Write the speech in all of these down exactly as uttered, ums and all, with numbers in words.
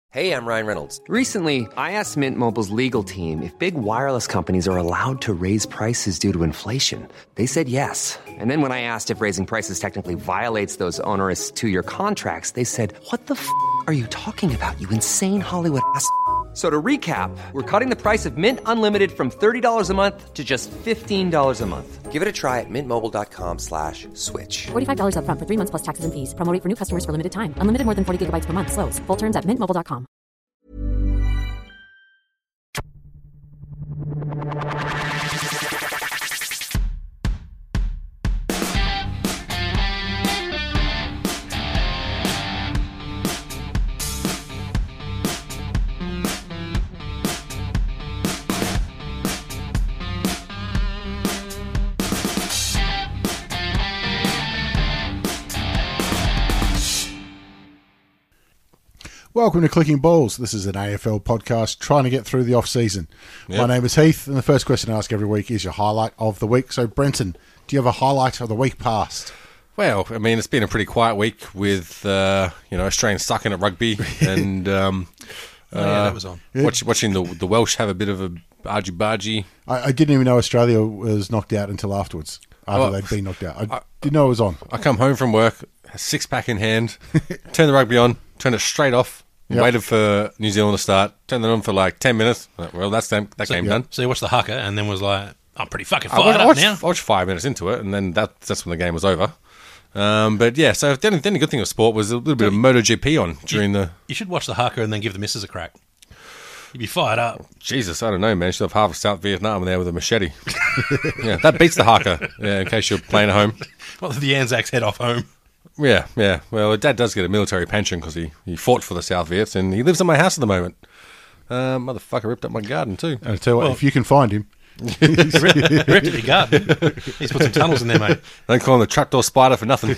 Hey, I'm Ryan Reynolds. Recently, I asked Mint Mobile's legal team if big wireless companies are allowed to raise prices due to inflation. They said yes. And then when I asked if raising prices technically violates those onerous two-year contracts, they said, what the f*** are you talking about, you insane Hollywood ass f- So to recap, we're cutting the price of Mint Unlimited from thirty dollars a month to just fifteen dollars a month. Give it a try at mintmobile.com slash switch. forty-five dollars up front for three months plus taxes and fees. Promo rate for new customers for limited time. Unlimited more than forty gigabytes per month. Slows full terms at mint mobile dot com. Welcome to Clicking Balls. This is an A F L podcast trying to get through the off-season. Yep. My name is Heath, and the first question I ask every week is your highlight of the week. So, Brenton, do you have a highlight of the week past? Well, I mean, it's been a pretty quiet week with, uh, you know, Australians sucking at rugby and um, oh, yeah, uh, that was on. Yeah. Watch, watching the the Welsh have a bit of a argy-bargy. I, I didn't even know Australia was knocked out until afterwards, after oh, they'd been knocked out. I, I didn't know it was on. I come home from work, a six-pack in hand, turn the rugby on, turn it straight off. Yep. Waited for New Zealand to start, turned it on for like ten minutes. Well, that's them, that so, game yep. done. So you watched the haka and then was like, I'm pretty fucking I, fired I, I up watched, now. I watched five minutes into it, and then that, that's when the game was over. Um, but yeah, so the only, the only good thing of sport was a little bit of MotoGP on during you, the... You should watch the haka and then give the missus a crack. You'd be fired up. Jesus, I don't know, man. You should have half of South Vietnam there with a machete. Yeah, that beats the haka, yeah, in case you're playing at home. Well, the Anzacs head off home. Yeah, yeah. Well, Dad does get a military pension because he, he fought for the South Viets, and he lives in my house at the moment. Uh, motherfucker ripped up my garden too. I'll tell you what, well, if you can find him. he ripped, he ripped up your garden. He's put some tunnels in there, mate. Don't call him the trapdoor spider for nothing.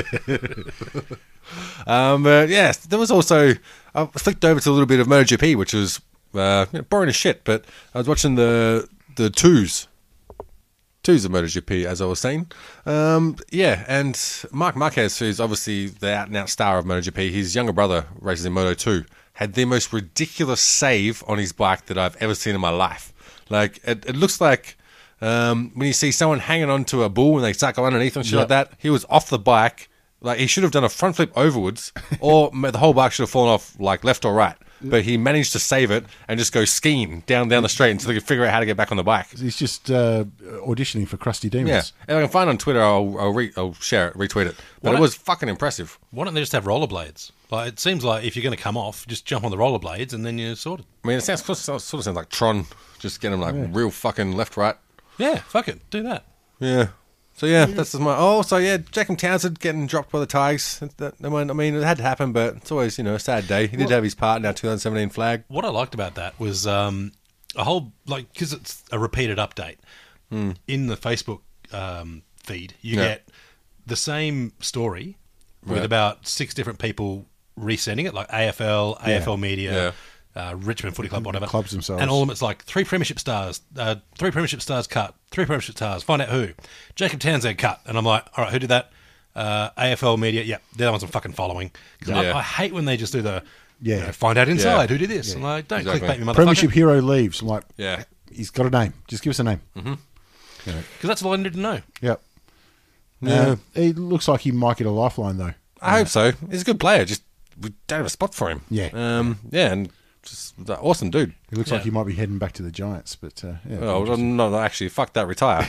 um, but yeah, there was also... I flicked over to a little bit of MotoGP, which was uh, you know, boring as shit, but I was watching the the twos. Twos of MotoGP, as I was saying. Um, yeah, and Marc Marquez, who's obviously the out-and-out star of MotoGP, his younger brother races in Moto two, had the most ridiculous save on his bike that I've ever seen in my life. Like, it, it looks like um, when you see someone hanging onto a bull and they start going underneath and shit yep. like that, he was off the bike. Like, he should have done a front flip overwards, or the whole bike should have fallen off, like, left or right. But he managed to save it and just go skiing down down the street until he could figure out how to get back on the bike. He's just uh, auditioning for Krusty Demons. Yeah, if I can find it on Twitter, I'll I'll, re- I'll share it, retweet it. But why it was fucking impressive. Why don't they just have rollerblades? Like, it seems like if you're going to come off, just jump on the rollerblades and then you're sorted. I mean, it sounds sort of sounds like Tron, just getting them like yeah. real fucking left, right. Yeah, fuck it, do that. Yeah. So yeah, yeah. that's my. Oh, so yeah, Jacob Townsend getting dropped by the Tigers. That, I mean, it had to happen, but it's always, you know, a sad day. He did well, have his part in our twenty seventeen flag. What I liked about that was um, a whole like because it's a repeated update mm. in the Facebook um, feed. You yeah. get the same story with right. about six different people resending it, like A F L, yeah. A F L Media. Yeah. Uh, Richmond Footy Club, whatever. Clubs themselves. And all of them, it's like three premiership stars, uh, three premiership stars cut, three premiership stars, find out who. Jacob Townsend cut. And I'm like, all right, who did that? Uh, A F L Media, yeah, they're the ones I'm fucking following. Because yeah. I, I hate when they just do the, yeah. you know, find out inside, yeah. who did this? Yeah. I'm like, don't exactly. clickbait me, motherfucker. Premiership hero leaves. I'm like, yeah, he's got a name. Just give us a name. Because mm-hmm. yeah. that's all I needed to know. Yep. Yeah. Uh, it looks like he might get a lifeline, though. I yeah. hope so. He's a good player. Just, we don't have a spot for him. Yeah. Um, yeah, and... Just an awesome dude. He looks yeah. like he might be heading back to the Giants, but uh, yeah. Oh, no, no, actually, fuck that, retire.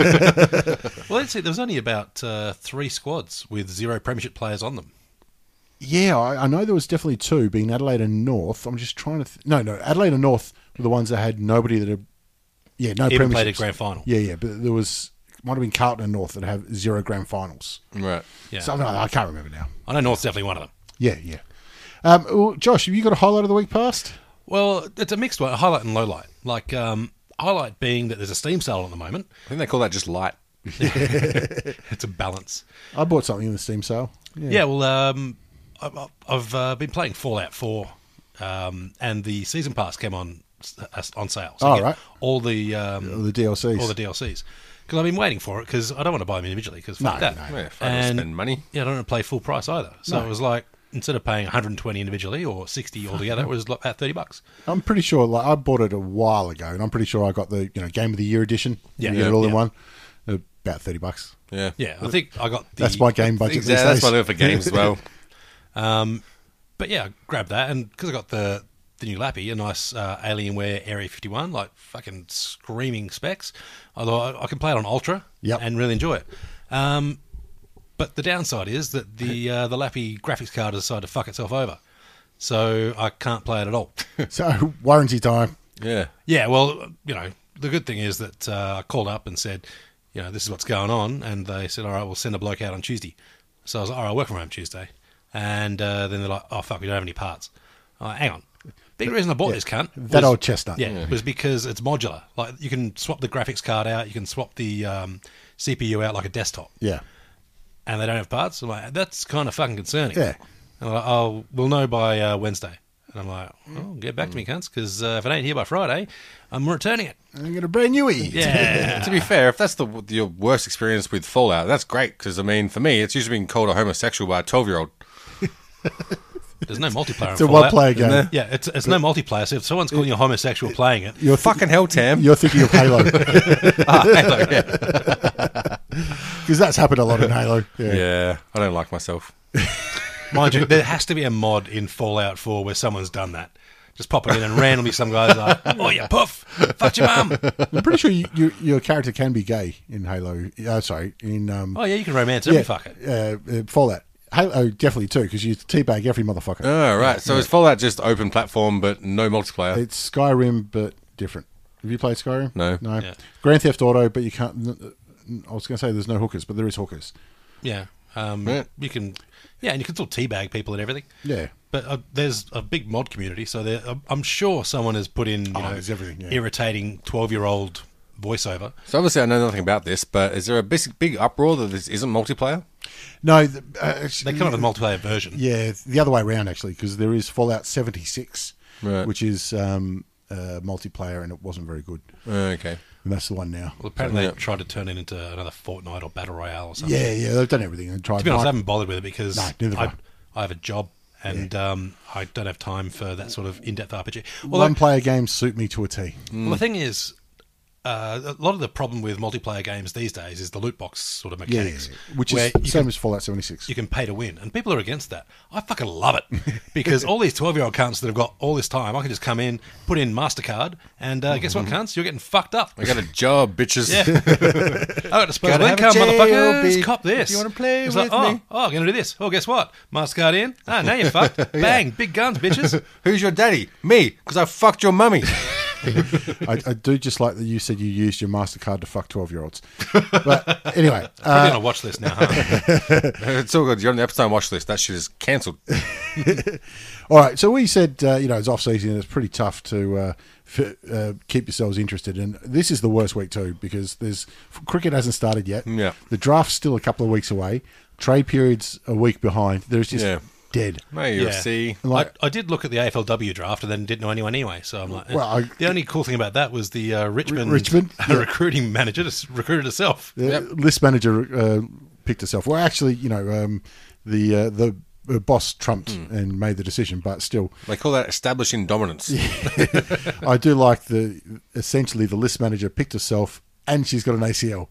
Well, let's see. There was only about uh, three squads with zero premiership players on them. Yeah, I, I know there was definitely two, being Adelaide and North. I'm just trying to... Th- no, no, Adelaide and North were the ones that had nobody that had... Yeah, no Even premierships. played a grand final. Yeah, yeah, but there was... Might have been Carlton and North that have zero grand finals. Right. Yeah. So, no, I can't remember now. I know North's definitely one of them. Yeah, yeah. Um, well, Josh, have you got a highlight of the week past? Well, it's a mixed one, a highlight and low light. Like, um, highlight being that there's a Steam sale at the moment. I think they call that just light. It's a balance. I bought something in the Steam sale. Yeah, yeah well, um, I, I've uh, been playing Fallout four, um, and the season pass came on on sale. So oh, you get right. All the um, all the D L Cs. All the D L Cs. Because I've been waiting for it because I don't want to buy them individually because fuck no, that. No. Yeah, if I don't spend money. Yeah, I don't want to play full price either. So no. it was like, instead of paying one hundred twenty individually or sixty altogether, it was about thirty bucks. I'm pretty sure, like, I bought it a while ago, and I'm pretty sure I got the you know Game of the Year edition. Yeah. You get it Yeah. all in Yeah. one. About thirty bucks. Yeah. Yeah, I think I got the... That's my game budget Exactly, these that's days. my limit for games as well. Um, but yeah, I grabbed that, and because I got the the new Lappy, a nice uh, Alienware Area fifty-one, like fucking screaming specs. Although I, I can play it on Ultra Yep. and really enjoy it. Um, but the downside is that the uh, the Lappy graphics card has decided to fuck itself over, so I can't play it at all. So, warranty time. Yeah. Yeah, well, you know, the good thing is that uh, I called up and said, you know, this is what's going on, and they said, all right, we'll send a bloke out on Tuesday. So I was like, all right, I'll work from home Tuesday. And uh, then they're like, oh, fuck, we don't have any parts. I'm like, hang on. Big reason I bought Yeah, this cunt. that was- old chestnut. Yeah, yeah, was because it's modular. Like, you can swap the graphics card out, you can swap the um, C P U out like a desktop. Yeah. And they don't have parts. I'm like, that's kind of fucking concerning. Yeah. And I'm like, oh, we'll know by uh, Wednesday. And I'm like, oh, get back to me, cunts, because uh, if it ain't here by Friday, I'm returning it. I'm going to brand new E. Yeah. To be fair, if that's the your worst experience with Fallout, that's great. Because I mean, for me, it's usually been called a homosexual by a twelve-year-old. There's no multiplayer. It's a in Fallout. one-player game. Yeah, it's it's no multiplayer. So if someone's calling you homosexual playing it, You're, Fucking hell, Tam. you're thinking of Halo. Ah, Halo, yeah. Because that's happened a lot in Halo. Yeah. Yeah, I don't like myself. mind you, there has to be a mod in Fallout four where someone's done that. Just pop it in and randomly some guy's like, oh, you puff, fuck your mum. I'm pretty sure you, you, your character can be gay in Halo. Uh, sorry, in um, Oh, yeah, you can romance every yeah, fucker. uh, uh, Fallout. Halo definitely too, because you teabag every motherfucker. Oh, right. So is Fallout just open platform but no multiplayer? It's Skyrim, but different. Have you played Skyrim? No. No. Yeah. Grand Theft Auto, but you can't. I was going to say there's no hookers, but there is hookers. Yeah. Um, Yeah. You can, yeah, and you can still teabag people and everything. Yeah. But uh, there's a big mod community, so there, uh, I'm sure someone has put in, you Oh, know, there's everything, yeah. irritating twelve-year-old voiceover. So obviously I know nothing about this, but is there a big, big uproar that this isn't multiplayer? No, the, uh, actually, They come up with a multiplayer version. Yeah, the other way around actually, because there is Fallout seventy-six, Right. which is um, uh, multiplayer, and it wasn't very good. Oh, okay. And that's the one now. Well, apparently Yeah. they tried to turn it into another Fortnite or Battle Royale or something. Yeah, yeah, they've done everything. And tried To be honest, I Mike- haven't bothered with it because No, neither have I, I have a job and um, I don't have time for that sort of in-depth R P G. Although, one-player games suit me to a T. well, the thing is, uh, a lot of the problem with multiplayer games these days is the loot box sort of Yeah, mechanics, which where is you same can, as Fallout seventy-six. you can pay to win, and people are against that. I fucking love it because all these twelve-year-old cunts that have got all this time, I can just come in, put in MasterCard, and uh, guess what, cunts? You're getting fucked up. I got a job, bitches. Yeah. I got disposable Gotta have a income, J O B motherfuckers. Cop this. if you wanna play It's with like, me. Oh, oh, I'm going to do this. Oh, guess what? MasterCard in. Ah, now you're fucked. Bang. Big guns, bitches. Who's your daddy? Me, because I fucked your mummy. I, I do just like that you said you used your MasterCard to fuck twelve-year-olds. But anyway, Probably uh, on a watch list now, huh? It's all good. You're on the Epstein watch list. That shit is cancelled. all right. So we said, uh, you know, it's off-season and it's pretty tough to uh, f- uh, keep yourselves interested. And this is the worst week too because there's cricket hasn't started yet. Yeah. The draft's still a couple of weeks away. Trade period's a week behind. There's just Yeah. dead. No, U F C. Like- I, I did look at the A F L W draft and then didn't know anyone anyway. So I'm like, eh. Well, I- the only cool thing about that was the uh, Richmond, Richmond, yeah. recruiting manager just recruited herself. The list manager uh, picked herself. Well, actually, you know, um, the uh, the uh, boss trumped and made the decision, but still, They call that establishing dominance. I do like the essentially the list manager picked herself, and she's got an A C L.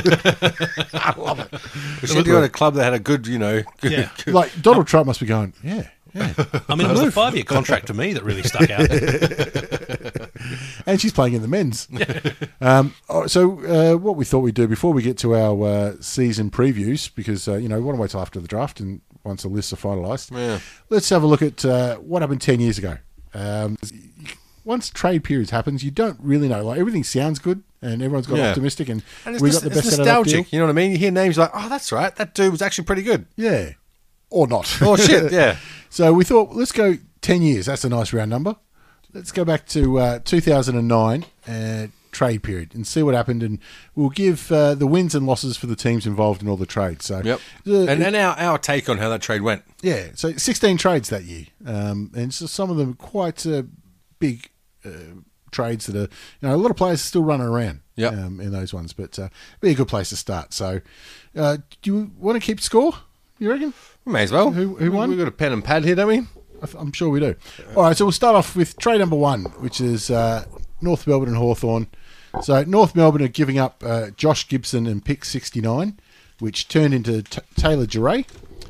I love it. We should do at a club that had a good, you know, good, Yeah. good- Like Donald Trump must be going, yeah, yeah. I mean, it was the five-year contract for me that really stuck out. And she's playing in the men's. um, all right, so uh, what we thought we'd do before we get to our uh, season previews, because uh, you know we want to wait till after the draft and once the lists are finalised. Yeah. Let's have a look at uh, what happened ten years ago. Um, once trade periods happens, you don't really know. Like everything sounds good, and everyone's got Yeah. optimistic, and, And it's, we nos- got the it's best out of that deal. nostalgic. You know what I mean? You hear names you're like, oh, that's right. That dude was actually pretty good. Yeah, or not. Oh, shit, yeah. So we thought, let's go ten years. That's a nice round number. Let's go back to uh, two thousand nine uh, trade period and see what happened, and we'll give uh, the wins and losses for the teams involved in all the trades. So, Yep. uh, and and our, our take on how that trade went. yeah, so sixteen trades that year, um, and so some of them quite uh, big uh, trades that are, you know, a lot of players are still running around Yep. um, in those ones, but uh, be a good place to start. So, uh, do you want to keep score? You reckon? We may as well. Who- who won? We've got a pen and pad here, don't we? I th- I'm sure we do. All right, so we'll start off with trade number one, which is uh, North Melbourne and Hawthorn. So North Melbourne are giving up uh, Josh Gibson and pick sixty-nine, which turned into T- Taylor Duray,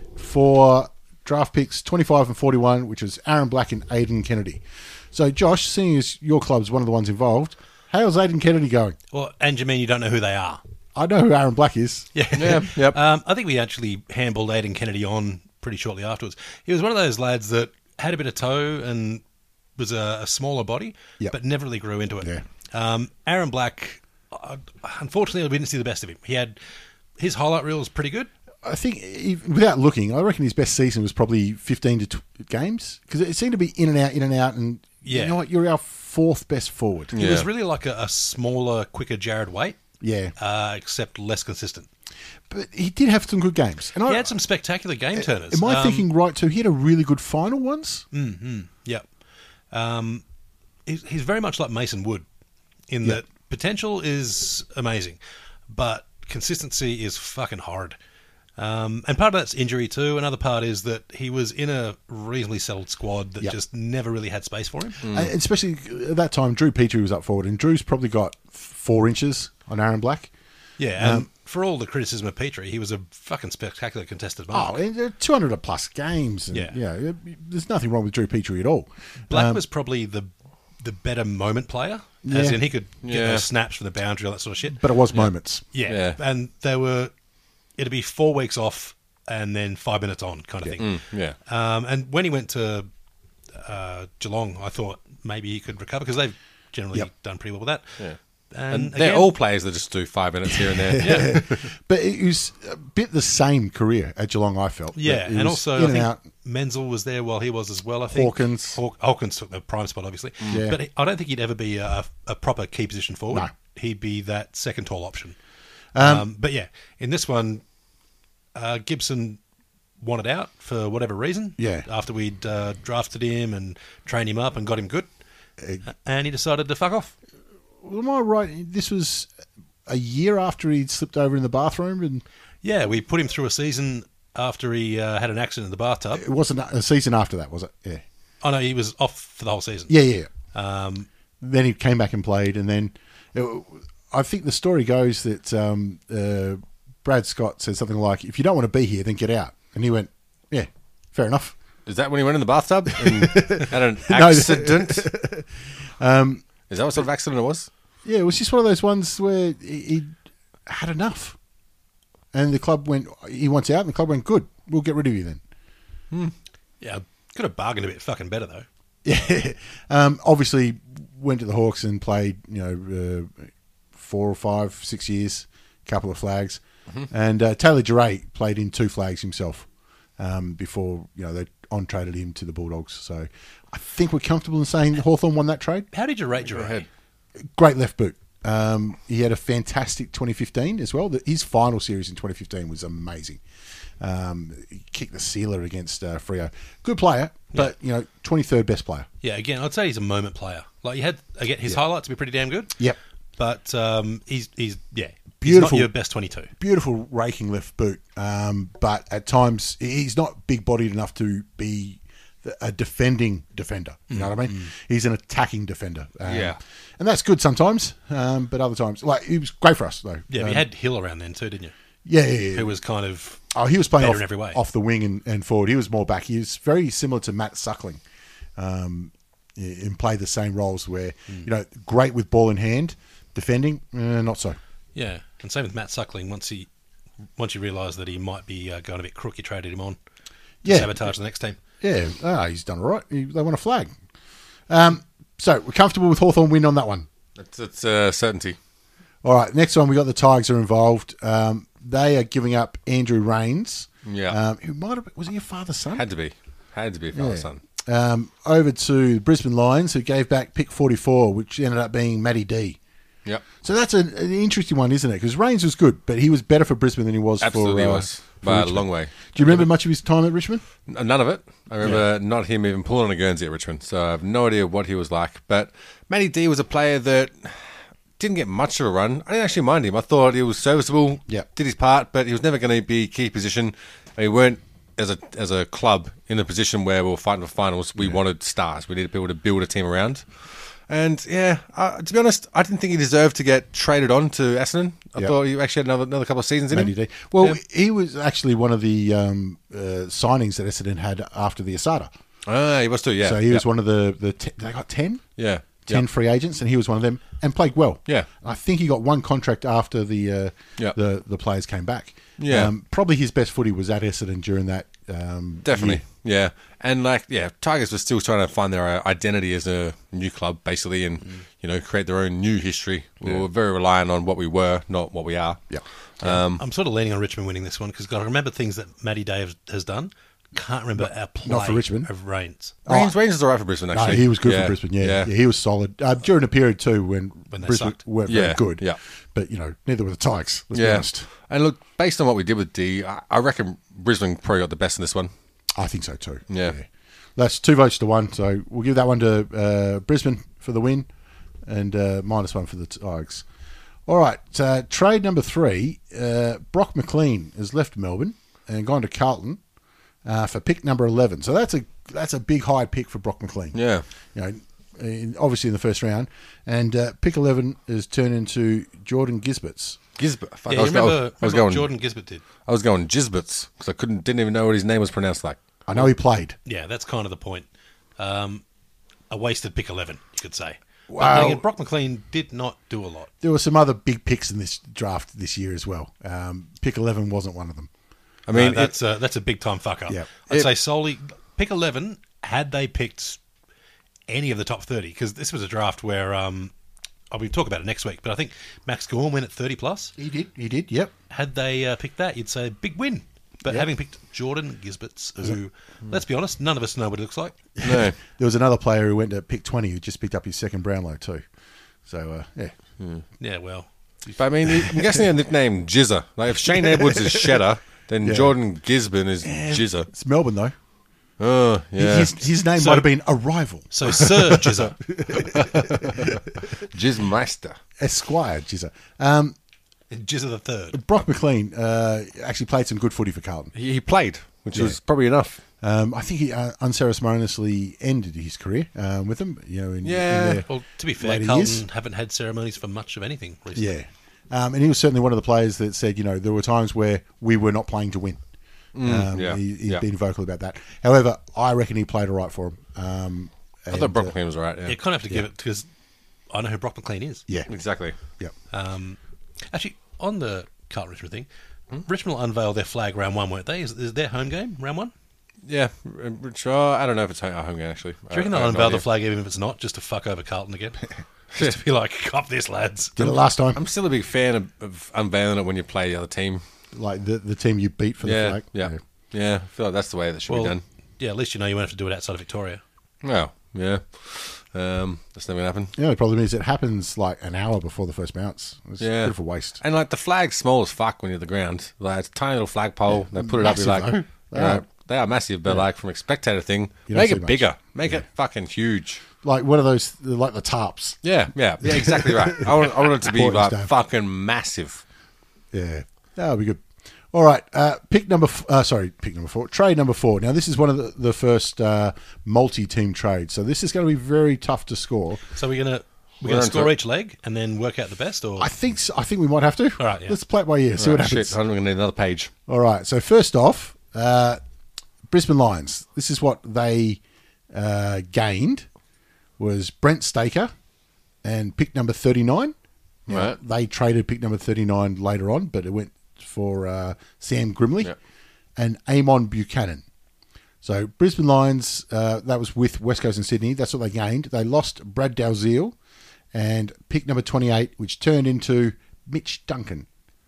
for draft picks twenty-five and forty-one, which was Aaron Black and Aidan Kennedy. So, Josh, seeing as your club's one of the ones involved, how's Aidan Kennedy going? Well, and you mean you don't know who they are? I know who Aaron Black is. Yeah. Yeah, yep. Um, I think we actually handballed Aidan Kennedy on pretty shortly afterwards. He was one of those lads that had a bit of toe and was a, a smaller body, Yep. but never really grew into it. Yeah. Um, Aaron Black, uh, unfortunately, we didn't see the best of him. He had his highlight reel was pretty good. I think, even without looking, I reckon his best season was probably fifteen to tw- games, because it seemed to be in and out, in and out, and Yeah. you know what? You're our fourth best forward. He Yeah. was really like a, a smaller, quicker Jared Waite, Yeah. uh, except less consistent. But he did have some good games. And He I, had some spectacular game turners. Am I Um, thinking right, too? He had a really good final once? Yep. Um, he's, he's very much like Mason Wood in Yep. that potential is amazing, but consistency is fucking hard. Um, and part of that's injury too. Another part is that he was in a reasonably settled squad that Yep. just never really had space for him. And especially at that time, Drew Petrie was up forward, and Drew's probably got four inches on Aaron Black. Yeah, and Um, for all the criticism of Petrie, he was a fucking spectacular contested Oh, mark. and uh, two hundred plus games. And, Yeah. yeah. There's nothing wrong with Drew Petrie at all. Black Um, was probably the the better moment player, Yeah. as in he could get Yeah. those snaps from the boundary, all that sort of shit. But it was moments. Yeah. Yeah. And they were, it'd be four weeks off and then five minutes on kind of thing. Yeah. Um, and when he went to uh, Geelong, I thought maybe he could recover because they've generally Yep. done pretty well with that. Yeah. And, And they're again- all players that just do five minutes here and there. Yeah. But it was a bit the same career at Geelong, I felt. Yeah, That it and was also in I and think out. Menzel was there while he was as well. I think Hawkins. Haw- Hawkins took the prime spot, obviously. Yeah. But he- I don't think he'd ever be a, a proper key position forward. No. He'd be that second tall option. Um, but yeah, in this one, uh, Gibson wanted out for whatever reason. Yeah. After we'd uh, drafted him and trained him up and got him good, and he decided to fuck off. Well, am I right? This was a year after he'd slipped over in the bathroom, and Yeah, we put him through a season after he uh, had an accident in the bathtub. it wasn't a season after that, was it? Yeah. Oh no, he was off for the whole season. Yeah, yeah. Um, Then he came back and played, and then it, I think the story goes that um, uh, Brad Scott said something like, "If you don't want to be here, then get out." And he went, "Yeah, fair enough." Is that when he went in the bathtub and had an No. accident? um, Is that what sort of accident it was? Yeah, it was just one of those ones where he, he had enough, and the club went, "He wants out," and the club went, "Good, we'll get rid of you then." yeah, could have bargained a bit fucking better though. Yeah, um, obviously went to the Hawks and played, you know, uh, four or five, six years, couple of flags, and uh, Taylor Duray played in two flags himself um, before, you know, they on traded him to the Bulldogs. So I think we're comfortable in saying Hawthorn won that trade. How did you rate your ahead. Great left boot. Um, he had a fantastic twenty fifteen as well. The, his final series in twenty fifteen was amazing. Um, he kicked the sealer against uh, Freo. Good player, but you know, twenty-third best player. Yeah, again, I'd say he's a moment player. Like you had again, his highlights to be pretty damn good. Yep. But um, he's he's yeah, Beautiful. He's not your best twenty-two. Beautiful raking left boot, um, but at times he's not big-bodied enough to be a defending defender. You know what I mean? He's an attacking defender. Um, Yeah. and that's good sometimes, um, but other times, like he was great for us though. Yeah, but um, you had Hill around then too, didn't you? yeah, yeah, yeah. Who was kind of Oh, he was playing better off, in every way. off the wing and, and forward. He was more back. He was very similar to Matt Suckling, um, and played the same roles where, Hmm. you know, great with ball in hand, defending, uh, not so. yeah, and same with Matt Suckling. Once he once you realised that he might be uh, going a bit crook, you traded him on to Yeah. sabotage the next team. Yeah, ah, he's done all right. He, they won a flag. Um, so we're comfortable with Hawthorn win on that one. It's, it's uh, certainty. All right, next one we got the Tigers are involved. Um, they are giving up Andrew Rains. Yeah. Um, who might have been, was he a father's son? Had to be. Had to be father Yeah. son. Um, over to Brisbane Lions, who gave back pick forty-four, which ended up being Matty D. Yep. So that's an, an interesting one, isn't it? Because Rains was good, but he was better for Brisbane than he was Absolutely for, uh, was. for By a Richmond. long way. Do you remember much of his time at Richmond? N- None of it. I remember not him even pulling a Guernsey at Richmond, so I have no idea what he was like. But Matty D was a player that didn't get much of a run. I didn't actually mind him. I thought he was serviceable, Yeah. did his part, but he was never going to be key position. We weren't, as a as a club, in a position where we were fighting for finals. We yeah. wanted stars. We needed people to build a team around. And, yeah, uh, to be honest, I didn't think he deserved to get traded on to Essendon. I yep. thought he actually had another, another couple of seasons in Maybe him. Well, yeah. he was actually one of the um, uh, signings that Essendon had after the Asada. Ah, he was too, yeah. So he yep. was one of the, the te- they got ten? Yeah. ten yep. free agents, and he was one of them, and played well. Yeah. I think he got one contract after the uh, yep. the, the players came back. Yeah. Um, probably his best footy was at Essendon during that um, Definitely, year. yeah. And, like, yeah, Tigers were still trying to find their identity as a new club, basically, and, mm. you know, create their own new history. We yeah. were very reliant on what we were, not what we are. Yeah. Um, I'm sort of leaning on Richmond winning this one because I remember things that Matty Dave has done. Can't remember our play not for Richmond. of Reigns. Reigns, oh. Reigns is all right for Brisbane, actually. No, he was good yeah. for Brisbane, yeah. Yeah. yeah he was solid. Uh, during a period, too, when, when Brisbane sucked. weren't very yeah. good. Yeah. But, you know, neither were the Tigers, let's yeah. be honest. And look, based on what we did with D, I, I reckon Brisbane probably got the best in this one. I think so, too. Yeah. yeah. That's two votes to one, so we'll give that one to uh, Brisbane for the win and uh, minus one for the Tigers. All right, uh, trade number three, uh, Brock McLean has left Melbourne and gone to Carlton uh, for pick number eleven. So that's a that's a big high pick for Brock McLean. Yeah. You know, in, obviously in the first round. And uh, pick eleven is turned into Jordan Gisberts. Gisbert. Fuck, Yeah, I was, you remember, I was, remember I was what going, Jordan Gisbert did? I was going Gisberts because I couldn't didn't even know what his name was pronounced like. I know he played. Yeah, that's kind of the point. Um, a wasted pick eleven, you could say. Wow. But then again, Brock McLean did not do a lot. There were some other big picks in this draft this year as well. Um, pick eleven wasn't one of them. I mean, uh, that's a, that's a big time fuck up. Yeah. I'd It- say solely pick eleven. Had they picked any of the top thirty, because this was a draft where um, I'll be talking about it next week. But I think Max Gorn went at thirty plus. He did. He did. Yep. Had they uh, picked that, you'd say big win. But Yep. having picked Jordan Gisberts, who, let's be honest, none of us know what he looks like. no. There was another player who went to pick twenty who just picked up his second Brownlow too. So, uh, yeah. Yeah, well, But I mean, I'm guessing a nickname Jizzer. Like if Shane Edwards is Shedder, then Yeah. Jordan Gisborne is Jizzer. It's Melbourne, though. Oh, yeah. His, his name So- might have been Arrival. so Sir Jizzer. Jizzmeister. Esquire Jizzer. Um, Jizzer the third. Brock McLean uh, actually played some good footy for Carlton. He, he played, which Yeah. was probably enough. Um, I think he uh, unceremoniously ended his career um, with them. You know, in, Yeah. in their Well, to be fair, later Carlton years. haven't had ceremonies for much of anything recently. Yeah. Um, and he was certainly one of the players that said, you know, there were times where we were not playing to win. um, yeah, he, he's yeah. been vocal about that. However, I reckon he played all right for him. Um, I and, thought Brock uh, McLean was all right. Yeah, You kind of have to give it because I know who Brock McLean is. Yeah. exactly. Yeah. Um, actually, on the Carlton Richmond thing, Richmond will unveil their flag round one, won't they? Is, is their home game round one? Yeah, which, uh, I don't know if it's home, home game actually. Do you reckon I- I they'll have no unveil the idea. flag even if it's not, just to fuck over Carlton again? Just to be like, cop this, lads. Did it last time, I'm still a big fan of, of unveiling it when you play the other team. like the the team you beat for the Yeah, flag. yeah, yeah. I feel like that's the way that should Well, be done. yeah, at least you know you won't have to do it outside of Victoria. Well, yeah. Um, that's never gonna happen. The only problem is it happens like an hour before the first bounce. It's Yeah, a bit of a waste. And like the flag's small as fuck when you're at the ground. Like it's a tiny little flagpole. They put it Massive, up. You're though. like, They you know, are. they are massive. But like from a spectator thing, You don't make see it much. bigger. Make it fucking huge. Like one of those, like the tarps. Yeah, yeah, yeah. Exactly right. I want, I want it to be Portland like stone. fucking massive. Yeah, that'll be good. All right, uh, pick number. F- uh, sorry, pick number four. Trade number four. Now this is one of the, the first uh, multi-team trades, so this is going to be very tough to score. So we're gonna we're We're gonna on score to- each leg and then work out the best, or I think. So, I think we might have to. All right, yeah. Let's play it by ear. See Oh, what happens. shit, I'm gonna need another page. All right. So first off, uh, Brisbane Lions. This is what they uh, gained was Brent Staker and pick number thirty-nine. Now, Right. They traded pick number thirty-nine later on, but it went for uh, Sam Grimley Yep. and Amon Buchanan. So Brisbane Lions, uh, that was with West Coast and Sydney. That's what they gained. They lost Brad Dalziel and pick number twenty-eight, which turned into Mitch Duncan.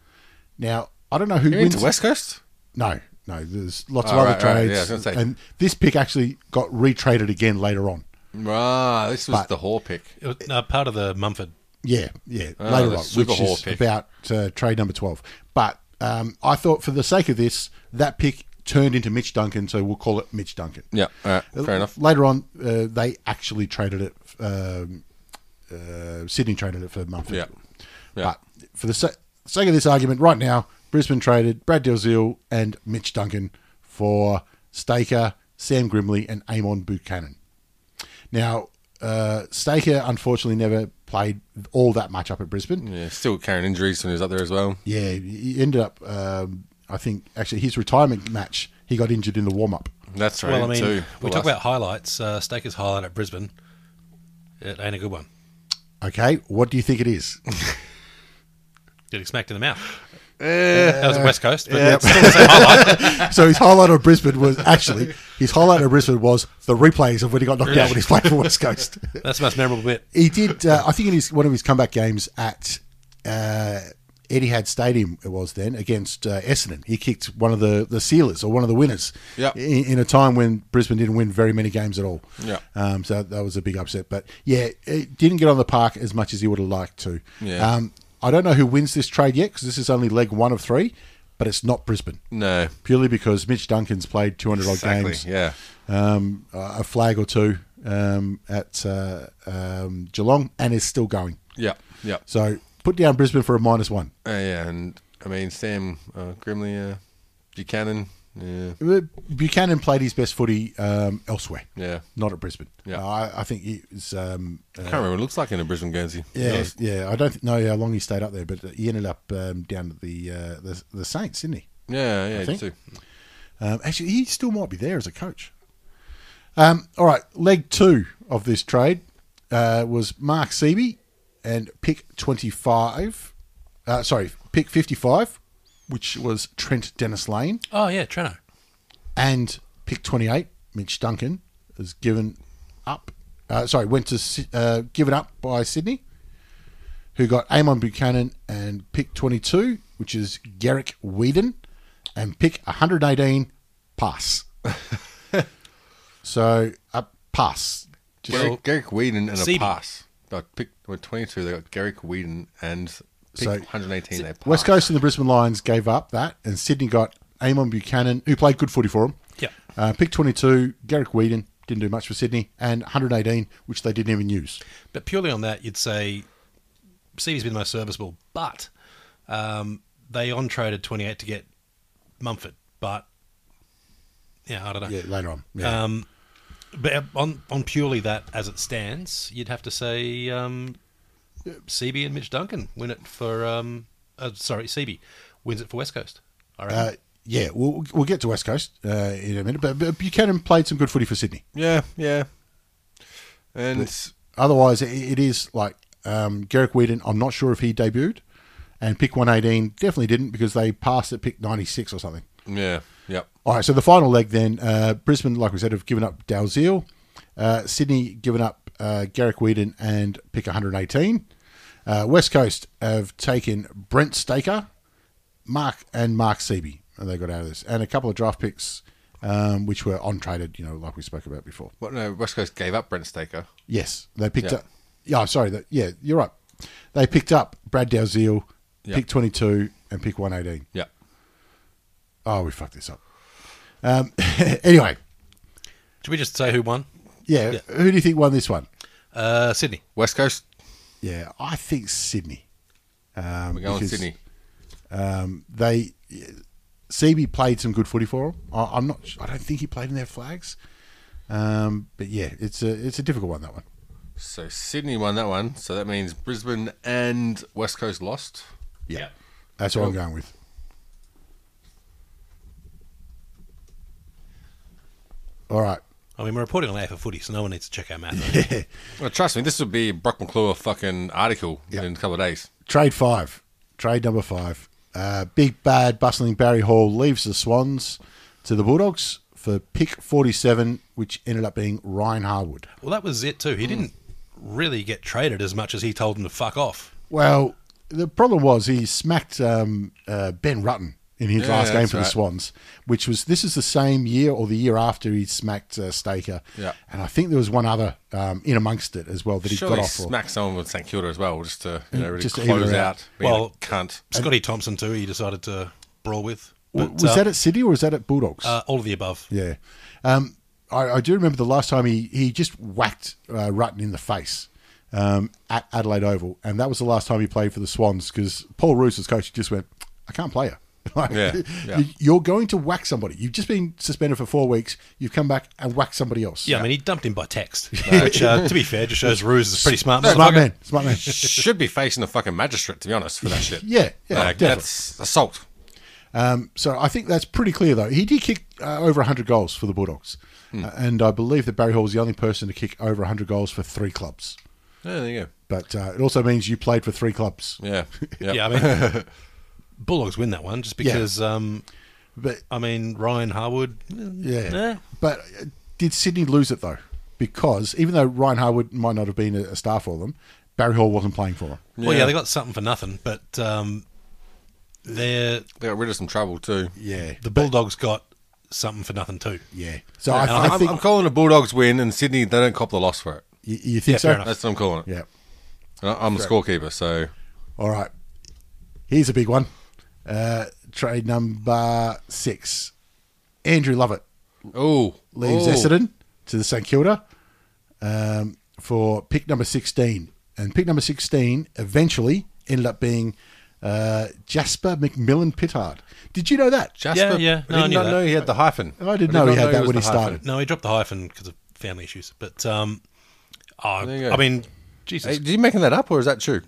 Now, I don't know who You wins. into West Coast? No, no. There's lots Oh, of other right, right, trades, yeah, I was gonna say. and this pick actually got retraded again later on. Right, this was But- the whore pick. it was, no, part of the Mumford. Yeah, yeah, Oh, later the on, Super which Hall is pick. about uh, trade number twelve. But um, I thought, for the sake of this, that pick turned into Mitch Duncan, so we'll call it Mitch Duncan. Yeah, all right, fair enough. Later on, uh, they actually traded it um, uh, Sydney traded it for Mumford. Yeah. Yeah. But for the sa- sake of this argument, right now, Brisbane traded Brad Dalziel and Mitch Duncan for Staker, Sam Grimley, and Amon Buchanan. Now, uh, Staker unfortunately never played all that much up at Brisbane. Yeah, still carrying injuries when he was up there as well. Yeah, he ended up, um, I think, actually, his retirement match, he got injured in the warm-up. That's right, Well, I mean, too. we talk about highlights. Uh, Staker's highlight at Brisbane, it ain't a good one. Okay, what do you think it is? Getting smacked in the mouth. Uh, That was at West Coast, but yeah. it's still the same highlight. So his highlight of Brisbane was actually his highlight of Brisbane was the replays of when he got knocked out when he's playing for West Coast. That's the most memorable bit. He did, uh, I think, in his one of his comeback games at uh, Etihad Stadium, it was then against uh, Essendon. He kicked one of the, the sealers or one of the winners. Yep. in, in a time when Brisbane didn't win very many games at all. Yeah. Um, so that was a big upset. But yeah, it didn't get on the park as much as he would have liked to. Yeah. Um, I don't know who wins this trade yet because this is only leg one of three, but it's not Brisbane. No. Purely because Mitch Duncan's played two hundred odd Exactly, games. yeah. Um, a flag or two um, at uh, um, Geelong and is still going. Yeah, yeah. So put down Brisbane for a minus one. Uh, yeah, and I mean, Sam uh, Grimley, uh, Buchanan, yeah. Buchanan played his best footy um, elsewhere, Yeah. not at Brisbane. Yeah. Uh, I, I think he was. Um, uh, I can't remember what it looks like in a Brisbane Guernsey. to be yeah, honest. yeah. I don't know how long he stayed up there, but he ended up um, down at the, uh, the the Saints, didn't he? Yeah, yeah, I I think. too. Um, actually, he still might be there as a coach. Um, all right, leg two of this trade uh, was Mark Seaby and pick twenty-five. Uh, sorry, pick fifty-five, which was Trent Dennis-Lane, Oh, yeah, Treno. and pick twenty-eight, Mitch Duncan, is given up. Uh, sorry, went to Sy- uh, given up by Sydney, who got Amon Buchanan, and pick twenty-two, which is Garrick Whedon, and pick one hundred eighteen, pass. So, a pass. Just, Garrick, Garrick Whedon and a Seaby. pass. Got picked with twenty-two. They got Garrick Whedon and pick So- one hundred eighteen. They passed. West Coast and the Brisbane Lions gave up that, and Sydney got Amon Buchanan, who played good footy for them. Yeah. Uh, pick twenty-two, Garrick Whedon, didn't do much for Sydney, and one hundred eighteen, which they didn't even use. But purely on that, you'd say Seavy's been the most serviceable, but um, they on-traded twenty-eight to get Mumford. But, yeah, I don't know. Yeah, later on. Yeah. Um, but on on purely that as it stands, you'd have to say um, Seaby and Mitch Duncan win it for. Um, uh, sorry, Seaby wins it for West Coast. I reckon. Uh, yeah, we'll, we'll get to West Coast uh, in a minute, but, but Buchanan played some good footy for Sydney. Yeah, yeah. And Otherwise, it, it is like um, Garrick Whedon, I'm not sure if he debuted, and pick one eighteen definitely didn't because they passed at pick ninety-six or something. yeah, yep. All right, so the final leg then, uh, Brisbane, like we said, have given up Dalziel. Uh, Sydney given up uh, Garrick Whedon and pick one hundred eighteen. Uh, West Coast have taken Brent Staker, Mark and Mark Seaby, and they got out of this, and a couple of draft picks, um, which were on traded, you know, like we spoke about before. What? No, West Coast gave up Brent Staker. Yes, they picked Yeah. up. Yeah, sorry, that, yeah, you're right. They picked up Brad Dalziel, Yeah. pick twenty-two, and pick one eighteen. Yeah. Oh, we fucked this up. Um, anyway, Should we just say who won? yeah, Yeah. who do you think won this one? Uh, Sydney. West Coast. Yeah, I think Sydney. Um, We're going because, Sydney. Um, they C B played some good footy for them. I, I'm not. I don't think he played in their flags. Um, but yeah, it's a it's a difficult one, that one. So Sydney won that one. So that means Brisbane and West Coast lost. Yeah, that's what I'm going with. All right. I mean, we're reporting on A F L footy, so no one needs to check our math. Yeah. Well, trust me, this will be a Brock McClure fucking article Yeah. in a couple of days. Trade five. Trade number five. Uh, big, bad, bustling Barry Hall leaves the Swans to the Bulldogs for pick forty-seven, which ended up being Ryan Harwood. Well, that was it too. He didn't really get traded as much as he told him to fuck off. Well, the problem was he smacked um, uh, Ben Rutten in his Yeah, last game that's for the right. Swans, which was, this is the same year or the year after he smacked uh, Staker. Yeah. And I think there was one other um, in amongst it as well that he Surely got off for. smack someone with St Kilda as well, just to you know really Just to even close it out. out. Being Well, a cunt. Scotty Thompson too. He decided to brawl with. W- But, was uh, that at City or was that at Bulldogs? uh, all of the above? Yeah. Um, I, I do remember the last time he, he just whacked uh, Rutten in the face. um, at Adelaide Oval, and that was the last time he played for the Swans because Paul Roos, as coach, just went, I can't play you. Like, Yeah, yeah. you- You're going to whack somebody. You've just been suspended for four weeks. You've come back and whacked somebody else. Yeah, I mean, he dumped him by text, which, uh, to be fair, just shows Ruse is a pretty smart man. Smart man. Smart man. Should be facing a fucking magistrate, to be honest, for that shit. Yeah, yeah, Like, definitely. that's assault. Um, so I think that's pretty clear, though. He did kick uh, over one hundred goals for the Bulldogs. Hmm. Uh, and I believe that Barry Hall was the only person to kick over one hundred goals for three clubs. Yeah, there you go. But uh, it also means you played for three clubs. Yeah. Yep. Yeah, I mean, Bulldogs win that one just because, um, But I mean, Ryan Harwood. yeah, eh. but uh, did Sydney lose it though? Because even though Ryan Harwood might not have been a, a star for them, Barry Hall wasn't playing for them. Well, yeah, they got something for nothing, but um, they're They got rid of some trouble, too. Yeah, the Bulldogs got something for nothing too. yeah. So Yeah, I, and I I'm, think I'm calling the Bulldogs win, and Sydney, they don't cop the loss for it. you, you think Yeah, so. fair enough. That's what I'm calling it. Yeah. I- I'm the scorekeeper, so... All right. Here's a big one. Uh, trade number six. Andrew Lovett Oh. leaves oh. Essendon to the St Kilda um, for pick number sixteen. And pick number sixteen eventually ended up being uh, Jasper McMillan Pittard. Did you know that? Jasper, Yeah, yeah. I No, I did knew not that. know he had the hyphen. I didn't I know did he not had that was when he the hyphen. started. No, he dropped the hyphen because of family issues. But um, oh, There you go. I mean, Jesus, Hey, did you making that up, or is that true?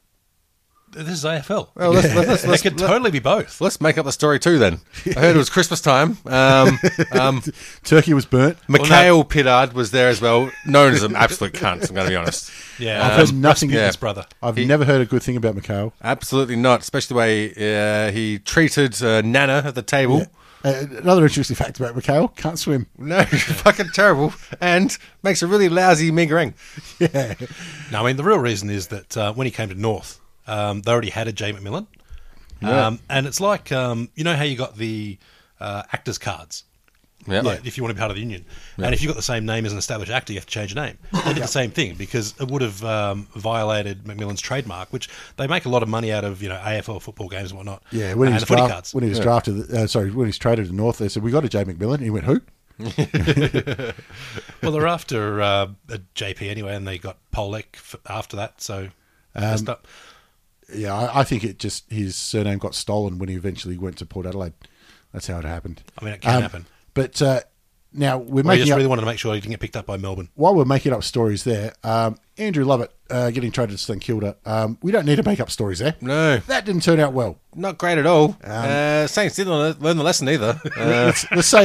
this is A F L. Well, let's, let's, let's, They let's, could totally be both. let's make up the story too, then. I heard it was Christmas time. Um, um, Turkey was burnt. Mikhail Pittard was there as well, known as an absolute cunt, I'm going to be honest. Yeah, I've heard nothing. yeah. his brother. I've He- never heard a good thing about Mikhail. Absolutely not, especially the way uh, he treated uh, Nana at the table. Uh, another interesting fact about Mikhail, can't swim. No, fucking terrible. And makes a really lousy Mingarang. Yeah. No, I mean the real reason is that uh, when he came to North, um, they already had a Jay McMillan, um, and it's like um, you know how you got the uh, actors cards. Yeah. Like, if you want to be part of the union, and if you've got the same name as an established actor, you have to change your name. They did the same thing because it would have um, violated McMillan's trademark, which they make a lot of money out of, you know, A F L football games and whatnot. Yeah, when he and was, the footy draft, cards. when he was drafted, uh, sorry, when he was traded to North, they said, we got a Jay McMillan. And he went, who? Well, they're after uh, a J P anyway, and they got Polek f- after that. So Um, messed up. Yeah, I, I think it just, his surname got stolen when he eventually went to Port Adelaide. That's how it happened. I mean, it can Um, happen. But uh, now we're Well, he making just up, really wanted to make sure he didn't get picked up by Melbourne. while we're making up stories there, um, Andrew Lovett uh, getting traded to St Kilda. Um, we don't need to make up stories there. No, That didn't turn out well. not great at all. uh, Saints didn't learn learn the lesson either. Uh, Let's, let's say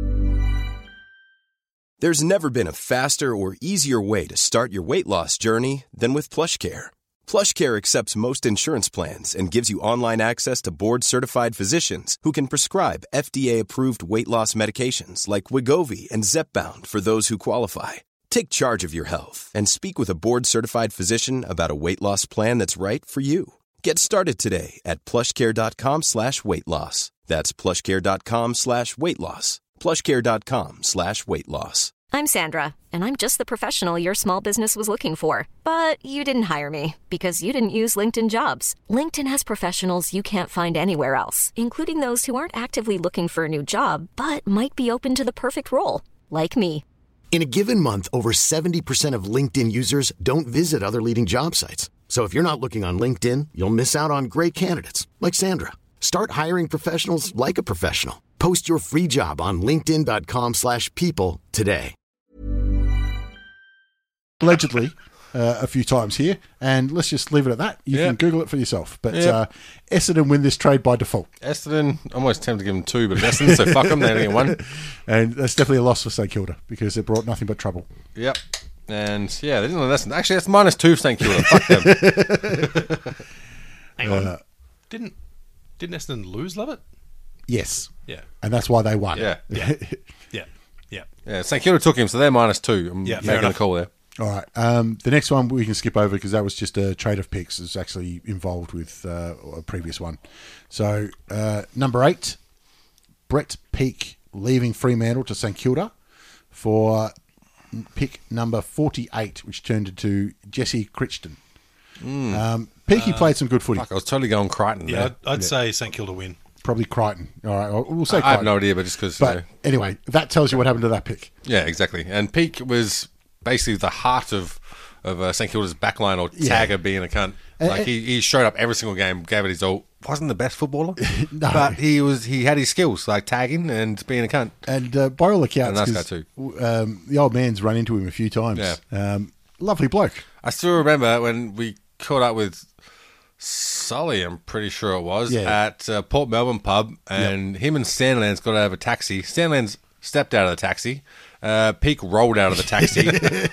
There's never been a faster or easier way to start your weight loss journey than with PlushCare. PlushCare accepts most insurance plans and gives you online access to board-certified physicians who can prescribe F D A-approved weight loss medications like Wegovy and Zepbound for those who qualify. Take charge of your health and speak with a board-certified physician about a weight loss plan that's right for you. Get started today at plushcare.com slash weight loss. That's plushcare.com slash weight loss. plushcare.com slash weight loss. I'm Sandra, and I'm just the professional your small business was looking for. But you didn't hire me because you didn't use LinkedIn Jobs. LinkedIn has professionals you can't find anywhere else, including those who aren't actively looking for a new job, but might be open to the perfect role, like me. In a given month, over seventy percent of LinkedIn users don't visit other leading job sites. So if you're not looking on LinkedIn, you'll miss out on great candidates like Sandra. Start hiring professionals like a professional. Post your free job on linkedin.com slash people today. allegedly uh, a few times here, and let's just leave it at that. You Yep. can Google it for yourself. But Yep. uh, Essendon win this trade by default, Essendon, I'm almost tempted to give them two, but Essendon, so fuck them, they only get one. and that's definitely a loss for St Kilda because it brought nothing but trouble. Yep. And yeah, they didn't learn lesson. Actually, that's minus two for St Kilda. Fuck them. Hang on. Didn't didn't Essendon lose Lovett? Yes, Yeah. and that's why they won. Yeah. Yeah. Yeah. Yeah. Yeah, St Kilda took him, so they're minus two. I'm Yeah, fair making a enough. call there. All right. Um, the next one we can skip over because that was just a trade of picks. It's actually involved with uh, a previous one. So uh, number eight, Brett Peake leaving Fremantle to St Kilda for pick number forty-eight, which turned into Jesse Crichton. Um, Peakey played some good footy. Fuck, I was totally going Crichton Yeah, there. I'd, I'd say St Kilda win. Probably Crichton. All right. We'll say I Crichton. have no idea, but just because. But anyway, that tells you what happened to that pick. Yeah, exactly. And Peake was basically the heart of of uh, St Kilda's backline or Yeah. Tagger being a cunt. And- like he, he showed up every single game, gave it his all. Wasn't the best footballer, No. but he was. He had his skills, like tagging and being a cunt. And uh, by all accounts, And a nice 'cause, guy um, the old man's run into him a few times. Yeah. Um, lovely bloke. I still remember when we caught up with Sully, I'm pretty sure it was, Yeah. at uh, Port Melbourne pub, and him and Stanlands got out of a taxi. Stanlands stepped out of the taxi. Uh, Peake rolled out of the taxi,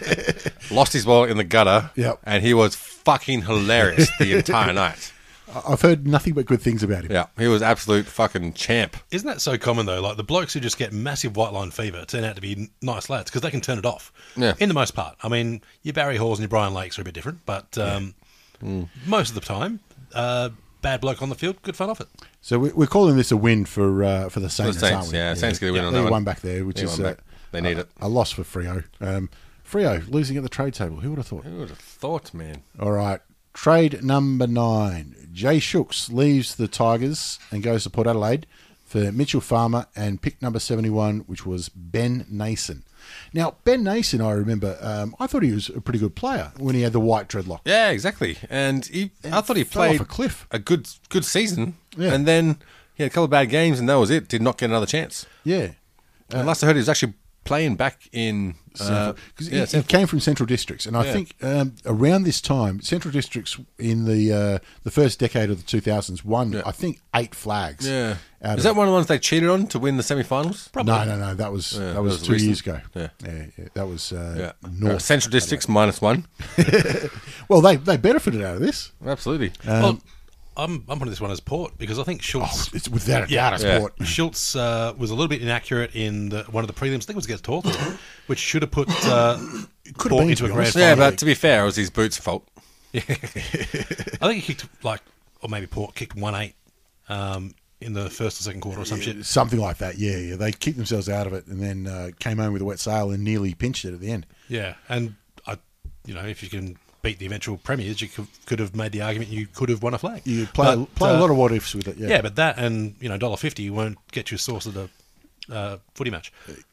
lost his wallet in the gutter, Yep. and he was fucking hilarious the entire night. I- I've heard nothing but good things about him. Yeah, he was absolute fucking champ. Isn't that so common though? Like the blokes who just get massive white line fever turn out to be n- nice lads because they can turn it off. Yeah. In the most part, I mean, your Barry Halls and your Brian Lakes are a bit different, but um, most of the time, uh, bad bloke on the field, good fun off it. So we, we're calling this a win for uh, for the Saints, Saints, aren't we? yeah, Saints get a win on they that won one. back there, which They is won uh, back. They need a, it. a loss for Freo. Um, Freo losing at the trade table. Who would have thought? Who would have thought, man? All right, trade number nine. Jay Shooks leaves the Tigers and goes to Port Adelaide for Mitchell Farmer and pick number seventy-one, which was Ben Nason. Now, Ben Nason, I remember, um, I thought he was a pretty good player when he had the white dreadlock. Yeah, exactly. And he, I thought he fell off played a cliff. a good good season, Yeah. and then he had a couple of bad games, and that was it. Did not get another chance. Yeah. and last I heard, he was actually playing back in uh, Because yeah, he, he came from Central Districts, and I Yeah. think um, around this time, Central Districts in the uh, the first decade of the two thousands won, I think, eight flags. yeah. out Is of that one of the ones they cheated on to win the semi-finals? No, no, no. That was Yeah, that was, that was two recent. years ago. Yeah. yeah, yeah, that was uh, Yeah, North Uh, Central Districts minus one. Well, they they benefited out of this. Absolutely. well, I'm I'm putting this one as Port because I think Schultz. It's without a Yeah. doubt a Yeah. sport. Schultz uh, was a little bit inaccurate in the, one of the prelims. I think it was against Hawthorn, which should have put uh, Could have Port been, into to a be grand honest. final. yeah, but to be fair, it was his boots' fault. I think he kicked like, or maybe Port kicked one eight um, in the first or second quarter or some shit. Something like that. Yeah, yeah. They kicked themselves out of it and then uh, came home with a wet sail and nearly pinched it at the end. Yeah, and I, you know, if you can beat the eventual premiers, you could, could have made the argument you could have won a flag. You play But, play a uh, lot of what ifs with it. Yeah, Yeah, but that and you know, dollar fifty won't get you a source of the uh, footy match.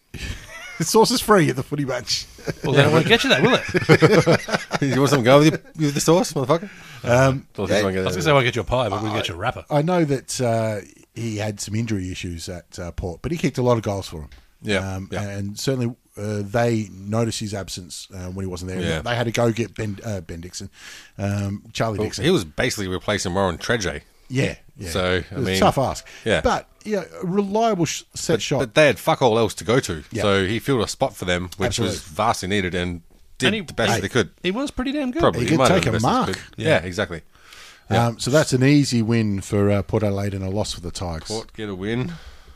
the sauce is free at the footy match. Well, then it won't get you that, will it? you want some go with, your, with the sauce, motherfucker? Um, Thought this one I was get- going to say I won't get you a pie, but we'll get you a wrapper. I know that uh, he had some injury issues at uh, Port, but he kicked a lot of goals for him. Yeah, um, yeah. and certainly uh, they noticed his absence uh, when he wasn't there. Yeah. They had to go get Ben uh, Ben Dixon, um, Charlie Well, Dixon. he was basically replacing Warren Treadway. yeah, yeah. So, I it was mean- a tough ask. Yeah. but yeah, a reliable sh- set But, shot. but they had fuck all else to go to. Yeah. So he filled a spot for them, which Absolutely. was vastly needed, and did And he- the best hey, they could. He was pretty damn good. Probably He could might have take done a the best mark. he could. Yeah, exactly. Um, so that's an easy win for uh, Port Adelaide and a loss for the Tigers. Port get a win.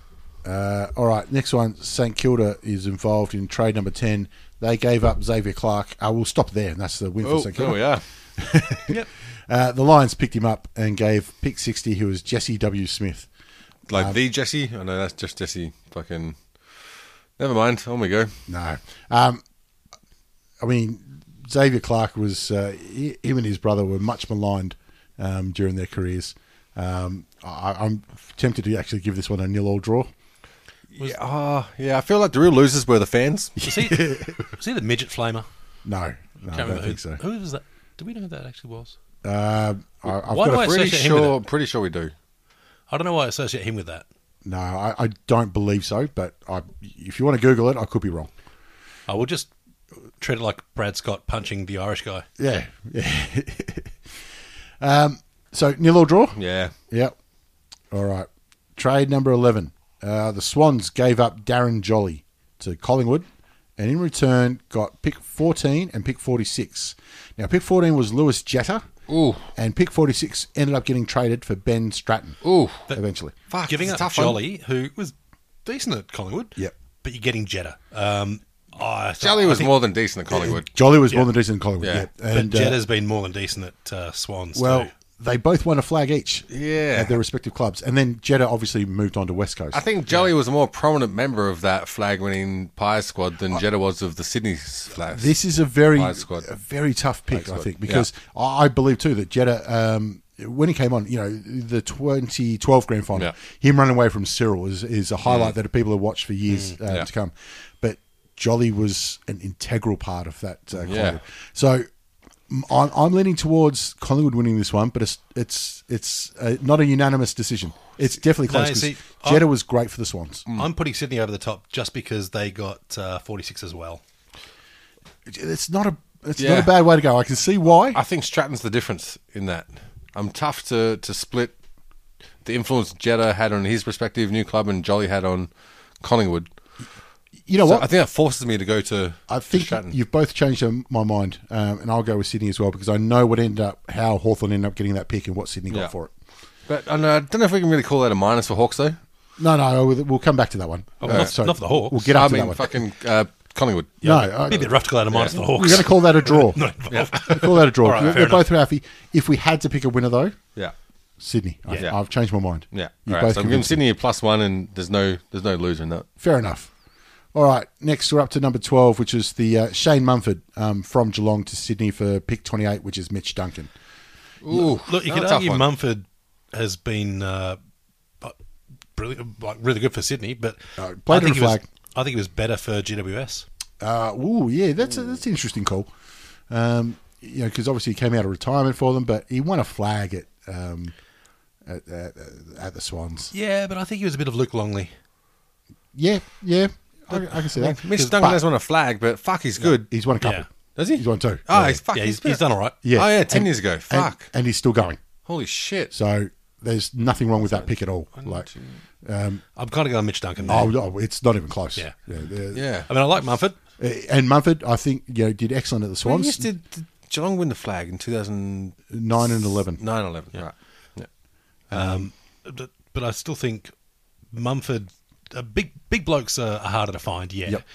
Uh, all right, next one. St Kilda is involved in trade number ten. They gave up Xavier Clark. Uh, we'll stop there, and that's the win Oh, for St there Kilda. we are. Yep. Uh, the Lions picked him up and gave pick sixty, who was Jesse W. Smith. Like Um, the Jesse? Oh, no, that's just Jesse. Fucking. Never mind. On we go. No. Um, I mean, Xavier Clark was, uh, he, him and his brother were much maligned um, during their careers. Um, I, I'm tempted to actually give this one a nil-all draw. Yeah, oh, yeah, I feel like the real losers were the fans. Was he, was he the midget flamer? No, no, I Can't don't remember think who, so. who was that? Do we know who that actually was? Uh, I, I've Why got do a I Pretty associate him with sure, it? pretty sure we do. I don't know why I associate him with that. No, I, I don't believe so, but I, if you want to Google it, I could be wrong. I will just treat it like Brad Scott punching the Irish guy. Yeah. yeah. um, so, nil or draw? Yeah. Yep. All right. Trade number eleven. Uh, the Swans gave up Darren Jolly to Collingwood, and in return got pick fourteen and pick forty-six. Now, pick fourteen was Lewis Jetta, Ooh. and pick forty-six ended up getting traded for Ben Stratton. Ooh. Eventually. Fuck, Giving it's up a tough one. Jolly, who was decent at Collingwood. Yep. But you're getting Jetta. Um, I thought- Jolly I was think- more than decent at Collingwood. Jolly was Yeah. more than decent in Collingwood. Yeah. Yeah. But And, uh, Jetta's been more than decent at uh, Swans. well, too. they both won a flag each Yeah. at their respective clubs. And then Jetta obviously moved on to West Coast. I think Jolly was a more prominent member of that flag-winning Pies squad than Jetta was of the Sydney flag. This is a very, Pies squad. a very tough pick, Pies I squad, think, because I I believe too that Jetta, um, when he came on, you know, the twenty twelve grand final, Yeah. him running away from Cyril is, is a highlight that people have watched for years uh, yeah. to come. But Jolly was an integral part of that. Uh, Yeah. Collingwood. So I'm, I'm leaning towards Collingwood winning this one, but it's it's it's uh, not a unanimous decision. It's definitely close. No, because see, Jeddah I'm- was great for the Swans. I'm putting Sydney over the top just because they got uh, forty-six as well. It's not a it's Yeah. not a bad way to go. I can see why. I think Stratton's the difference in that. I'm tough to, to split the influence Jeddah had on his perspective, new club, and Jolly had on Collingwood. You know So what? I think that forces me to go to, I to think Stratton. you've both changed um, my mind, um, and I'll go with Sydney as well because I know what ended up, how Hawthorn ended up getting that pick and what Sydney got Yeah. for it. But I, know, I don't know if we can really call that a minus for Hawks, though. No, no, we'll, we'll come back to that one. Oh, not- not for the Hawks. We'll get up I to mean, that one. fucking uh, Collingwood. No, It'd I- be a bit rough to go out of minus for the Hawks. We're going to call that a draw. Not involved. We'll call that a draw. All right, we're fair we're both enough. happy. If we had to pick a winner, though, Yeah. Sydney. I- Yeah. I've changed my mind. Yeah. You've All right, both so I'm giving convinced me. Sydney a plus one, and there's no there's no loser in that. Fair enough. All right, next we're up to number twelve, which is the uh, Shane Mumford um, from Geelong to Sydney for pick twenty-eight, which is Mitch Duncan. Ooh, Look, you that's could a tough argue one. Mumford has been uh, brilliant, like really good for Sydney, but Uh, I played think on a he was, flag. I think he was better for G W S. Uh, ooh, yeah, that's a, that's an interesting call. Um, you know, because obviously he came out of retirement for them, but he won a flag at um, at, at, at the Swans. Yeah, but I think he was a bit of Luke Longley. Yeah, yeah, I, I can see that. Mitch 'Cause- Duncan but has won a flag, but fuck, he's good. He's won a couple. Yeah. Does he? He's won two. Oh, Yeah. he's fuck. Yeah, he's, he's, he's done all right. Yeah. Oh yeah, ten And- years ago. and- Fuck. and he's still going. Holy shit. So there's nothing wrong with that pick at all. Like, um, I'm kind of going Mitch Duncan. oh, Now. no, it's not even close. Yeah. they're- Yeah. I mean, I like Mumford. Uh, And Mumford, I think, you know, did excellent at the When Swans. years did, did Geelong win the flag in two thousand Nine and eleven. nine eleven. Right. Yeah. Um, but, but I still think Mumford, uh, big big blokes are, are harder to find. Yeah. Yep.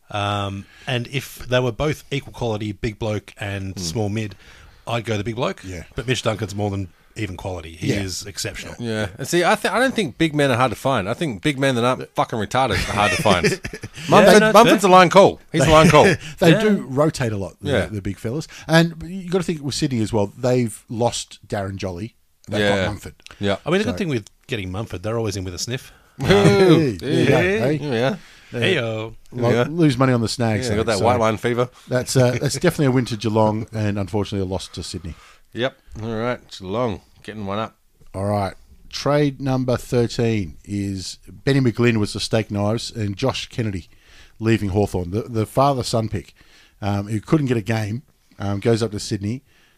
Um, and if they were both equal quality, big bloke and small mid, I'd go the big bloke. Yeah. But Mitch Duncan's more than even quality. He Yeah. is exceptional. Yeah. And see, I th- I don't think big men are hard to find. I think big men that aren't fucking retarded are hard to find. Mumford, no, it's Mumford's fair. a line call. He's a line call. They Yeah. do rotate a lot, the, Yeah. the big fellas. And you got to think with Sydney as well, they've lost Darren Jolly. They've Yeah. got Mumford. Yeah. I mean, the So- good thing with getting Mumford, they're always in with a sniff. Ooh. Hey, there you go, Yeah. hey. Yeah. Hey, yo. Lo- Yeah. Lose money on the snags. Yeah, though. got that So white line fever. That's, uh, that's definitely a win to Geelong and unfortunately a loss to Sydney. Yep. All right. Geelong getting one up. All right. Trade number thirteen is Benny McGlynn was the steak knives and Josh Kennedy leaving Hawthorn. The, the father-son pick um, who couldn't get a game um, goes up to Sydney.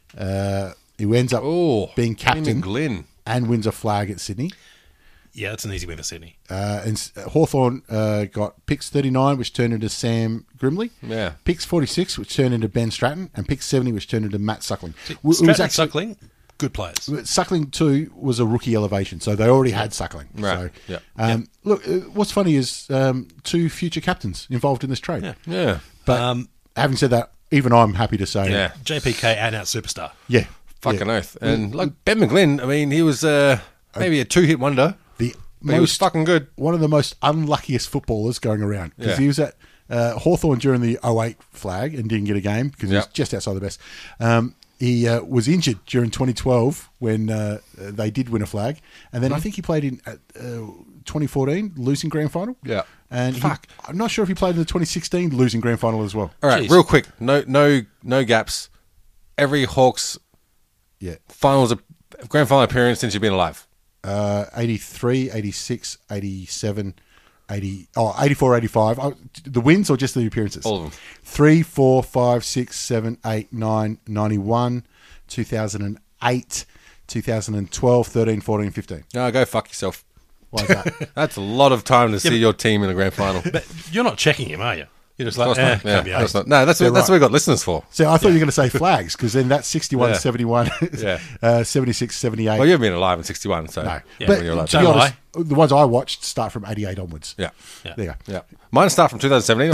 Uh, who ends up Oh, being captain Glenn. and wins a flag at Sydney. Yeah, it's an easy win for Sydney. Uh, and S- Hawthorn uh, got picks thirty-nine, which turned into Sam Grimley. Yeah. Picks forty-six, which turned into Ben Stratton. And picks seventy, which turned into Matt Suckling. W- it was Stratton and actually- Suckling, good players. Suckling too was a rookie elevation, so they already had Suckling. Right, So, yeah. Um, Look, uh, what's funny is um, two future captains involved in this trade. Yeah. Yeah. But Um, having said that, even I'm happy to say, Yeah. J P K and out superstar. yeah, Fucking yeah. oath. And like Ben McGlynn, I mean, he was uh, maybe a two hit wonder. the But he was most fucking good. one of the most unluckiest footballers going around because Yeah. he was at uh, Hawthorn during the oh eight flag and didn't get a game because he was Yep. just outside the best. Um, he uh, was injured during twenty twelve when uh, they did win a flag, and then I think he played in uh, uh, twenty fourteen losing grand final. Yeah. and he- Fuck. I'm not sure if he played in the twenty sixteen losing grand final as well. All right, Jeez. real quick. No, no, no gaps. Every Hawks Yeah, finals grand final appearance since you've been alive. uh, eighty-three, eighty-six, eighty-seven, eighty, oh, eighty-four, eighty-five. Oh, the wins or just the appearances? All of them. three, four, five, six, seven, eight, nine, ninety-one, two thousand eight, two thousand twelve, thirteen, fourteen, fifteen. No, go fuck yourself. Why is that? That's a lot of time to see your team in the grand final. But you're not checking him, are you? You're just Of like, course eh, not. Yeah, can't be of course arsed. not. No, that's They're what, that's right. what we got listeners for. So I thought you were going to say flags because then that's sixty-one, Yeah. seventy-one, Yeah. uh, seventy-six, seventy-eight. Well, you've been alive in sixty-one, so no. yeah, but when you're alive. to be Don't honest, the ones I watched start from eighty-eight onwards. Yeah, Yeah. There you go. yeah. Mine start from twenty seventeen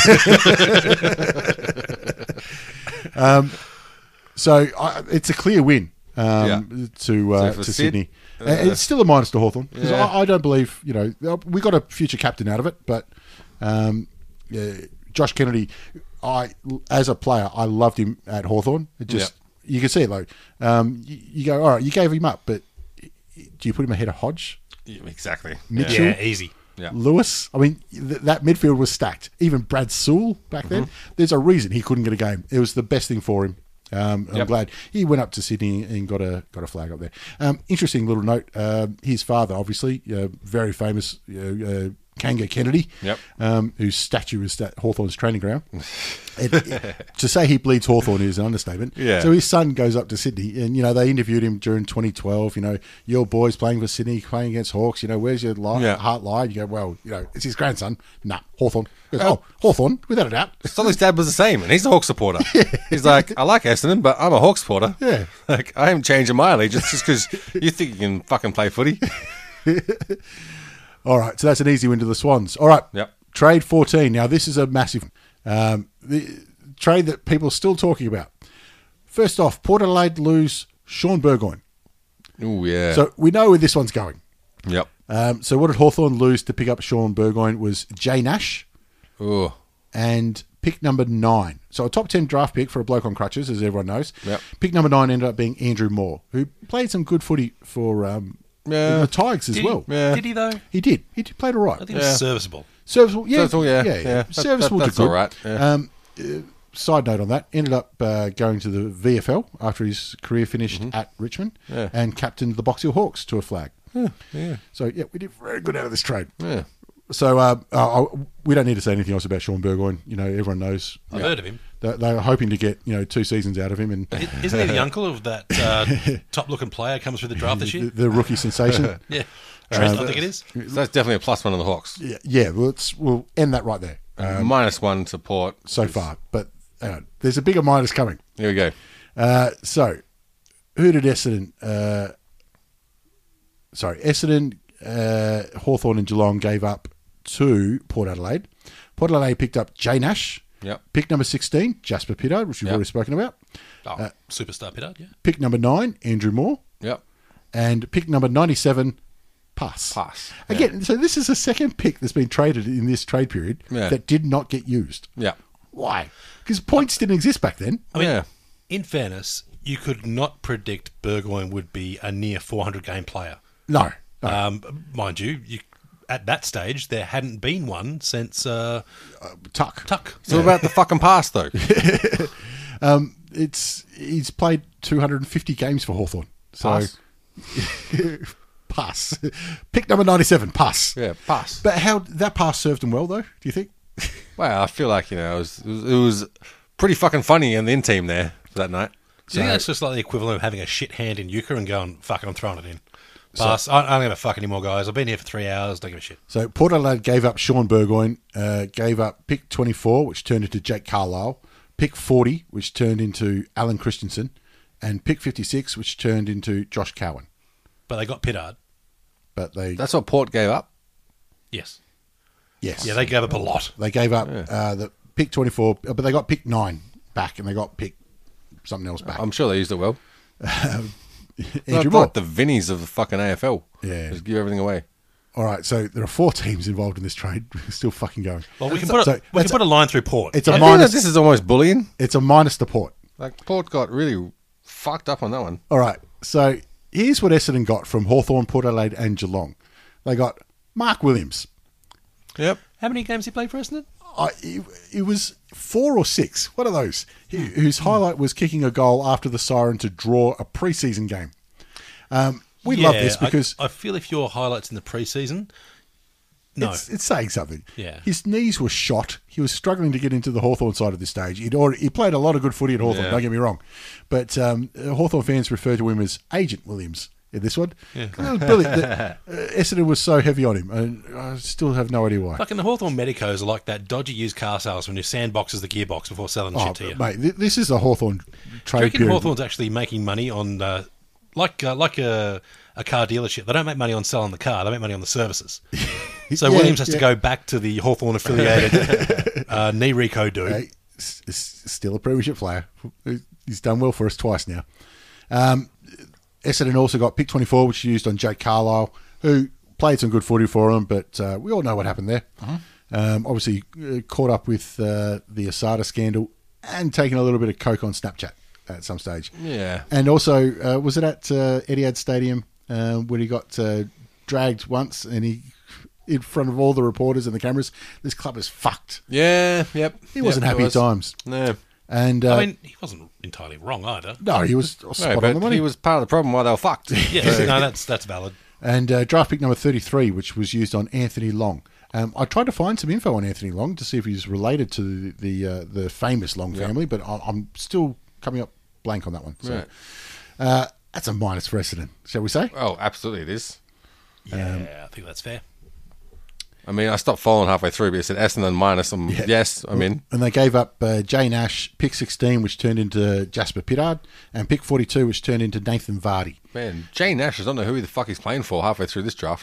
onwards. So I, it's a clear win um, to uh, So for to Sid, Sydney. Uh, it's still a minus to Hawthorn because Yeah. I, I don't believe, you know, we got a future captain out of it, but um, yeah, Josh Kennedy, I as a player, I loved him at Hawthorn. It just you can see it though. Um, you, you go, all right, you gave him up, but do you put him ahead of Hodge, Yeah, exactly. Mitchell, Yeah, easy. Yeah. Lewis? I mean, th- that midfield was stacked. Even Brad Sewell back then. Mm-hmm. There's a reason he couldn't get a game. It was the best thing for him. Um, I'm Yep. glad he went up to Sydney and got a got a flag up there. Um, interesting little note. Uh, his father, obviously, uh, very famous, uh, uh, Kanga Kennedy, Yep. um, whose statue is at Hawthorn's training ground. It, it, to say he bleeds Hawthorn is an understatement. Yeah. So his son goes up to Sydney, and you know they interviewed him during twenty twelve. You know, your boy's playing for Sydney, playing against Hawks. You know, where's your li- Yeah. heart lie? You go, well, you know, it's his grandson. Nah, Hawthorn. Goes, oh, Hawthorn, without a doubt. Solly's dad was the same, and he's a Hawk supporter. He's like, I like Essendon, but I'm a Hawk supporter. Yeah. Like, I am changing my allegiance just because you think you can fucking play footy. All right, so that's an easy win to the Swans. All right, Yep. trade fourteen. Now, this is a massive um, the trade that people are still talking about. First off, Port Adelaide lose Sean Burgoyne. Oh, yeah. So we know where this one's going. Yep. Um, so what did Hawthorn lose to pick up Sean Burgoyne was Jay Nash Oh, and pick number nine. So a top ten draft pick for a bloke on crutches, as everyone knows. Yep. Pick number nine ended up being Andrew Moore, who played some good footy for um, Yeah. the Tigers as Did well. He, Yeah. Did he, though? He did. He did played all right. I think it was serviceable. Serviceable, yeah, Serviceable, yeah, yeah, yeah. That- serviceable that- to that's good. all right, yeah. Um, uh, side note on that, ended up uh, going to the V F L after his career finished at Richmond, Mm-hmm. Yeah. and captained the Box Hill Hawks to a flag. yeah. So yeah, we did very good out of this trade. Yeah. So uh, uh, we don't need to say anything else about Sean Burgoyne. You know, everyone knows. I've heard of him. They, they were hoping to get you know two seasons out of him, and I- Isn't he the uncle of that uh, top-looking player comes through the draft this the, year? the rookie sensation. Yeah. Trent, I think it is. So that's definitely a plus one on the Hawks. yeah, yeah. Well, let's, we'll end that right there Minus one support. so far, but uh, there's a bigger minus coming. Here we go. Uh, so, who did Essendon? Uh, sorry, Essendon, uh, Hawthorn, and Geelong gave up to Port Adelaide. Port Adelaide picked up Jay Nash. Yep. Pick number sixteen, Jasper Pittard, which we've Yep. already spoken about. Oh, superstar Pittard, yeah. Pick number nine, Andrew Moore. Yep. And pick number ninety-seven, Pass. Pass. Again, so this is a second pick that's been traded in this trade period Yeah. that did not get used. Yeah. Why? Because points didn't exist back then. I mean, Yeah. in fairness, you could not predict Burgoyne would be a near four hundred game player. No. no. Um, mind you, you, at that stage, there hadn't been one since uh, Tuck. Tuck. So about the fucking pass, though. It's he's played two hundred fifty games for Hawthorn. So Pass. pass. Pick number ninety-seven, pass. Yeah, pass. But how that pass served him well, though, do you think? Well, I feel like, you know, it was, it was, it was pretty fucking funny in the in team there for that night. Do you think that's just like the equivalent of having a shit hand in euchre and going, fuck it, I'm throwing it in? Pass. I, I don't give a fuck anymore, guys. I've been here for three hours. Don't give a shit. So Port Adelaide gave up Sean Burgoyne, uh, gave up pick twenty-four, which turned into Jake Carlisle, pick forty, which turned into Alan Christensen, and pick fifty-six, which turned into Josh Cowan. But they got Pittard. But they, That's what Port gave up. Yes. yes, Yeah, they gave up a lot. they gave up uh, the pick twenty-four, uh, but they got pick nine back, and they got pick something else back. I'm sure they used it well. Andrew Not Moore. like the Vinnies of the fucking A F L. Yeah. Just give everything away. All right, so there are four teams involved in this trade. We're still fucking going. Well, we can put a, So, we can that's- put a line through Port. It's a I feel like minus. this is almost bullying. It's a minus to Port. Like, Port got really fucked up on that one. All right, so here's what Essendon got from Hawthorn, Port Adelaide, and Geelong. They got Mark Williams. Yep. How many games he played for Essendon? I, it, it was four or six. One of those. He, whose highlight was kicking a goal after the siren to draw a preseason game. Um, we love Yeah, this because I, I feel if your highlights in the preseason, no. it's, it's saying something. Yeah. His knees were shot. He was struggling to get into the Hawthorn side at this stage. He'd already, he played a lot of good footy at Hawthorn, Yeah. don't get me wrong. But um, Hawthorn fans refer to him as Agent Williams in this one. Yeah. It was brilliant. The, uh, Essendon was so heavy on him, and I still have no idea why. Fucking the Hawthorn Medicos are like that dodgy used car salesman who sandboxes the gearbox before selling Oh, shit to you. mate, th- this is a Hawthorn Do you trade reckon period. Hawthorn's actually making money on, uh, like uh, like a, a car dealership? They don't make money on selling the car, they make money on the services. So Yeah, Williams has yeah. to go back to the Hawthorn affiliated uh, knee Rico dude. Hey, s- s- still a premiership player. He's done well for us twice now. Um, Essendon also got pick twenty-four, which is used on Jake Carlisle, who played some good footy for him, but uh, we all know what happened there. Um, obviously, uh, caught up with uh, the Asada scandal and taking a little bit of coke on Snapchat at some stage. Yeah. And also, uh, was it at uh, Etihad Stadium uh, when he got uh, dragged once and he, in front of all the reporters and the cameras, this club is fucked. Yeah, yep. He wasn't Yep, happy it at times. No. And uh, I mean, he wasn't entirely wrong either. no, he was spot No, on but the money. he was part of the problem why they were fucked. Yes, no, that's that's valid. And uh, draft pick number thirty-three, which was used on Anthony Long. Um, I tried to find some info on Anthony Long to see if he's related to the the, uh, the famous Long family, but I- I'm still coming up blank on that one. So Right. uh, that's a minus for Essendon, shall we say? Oh, absolutely it is. Yeah, I think that's fair. I mean, I stopped following halfway through, but it said Essendon minus. Um, Yes, I'm in. And they gave up uh, Jay Nash, pick sixteen, which turned into Jasper Pittard, and pick forty-two, which turned into Nathan Vardy. Man, Jay Nash, I don't know who the fuck he's playing for halfway through this draft.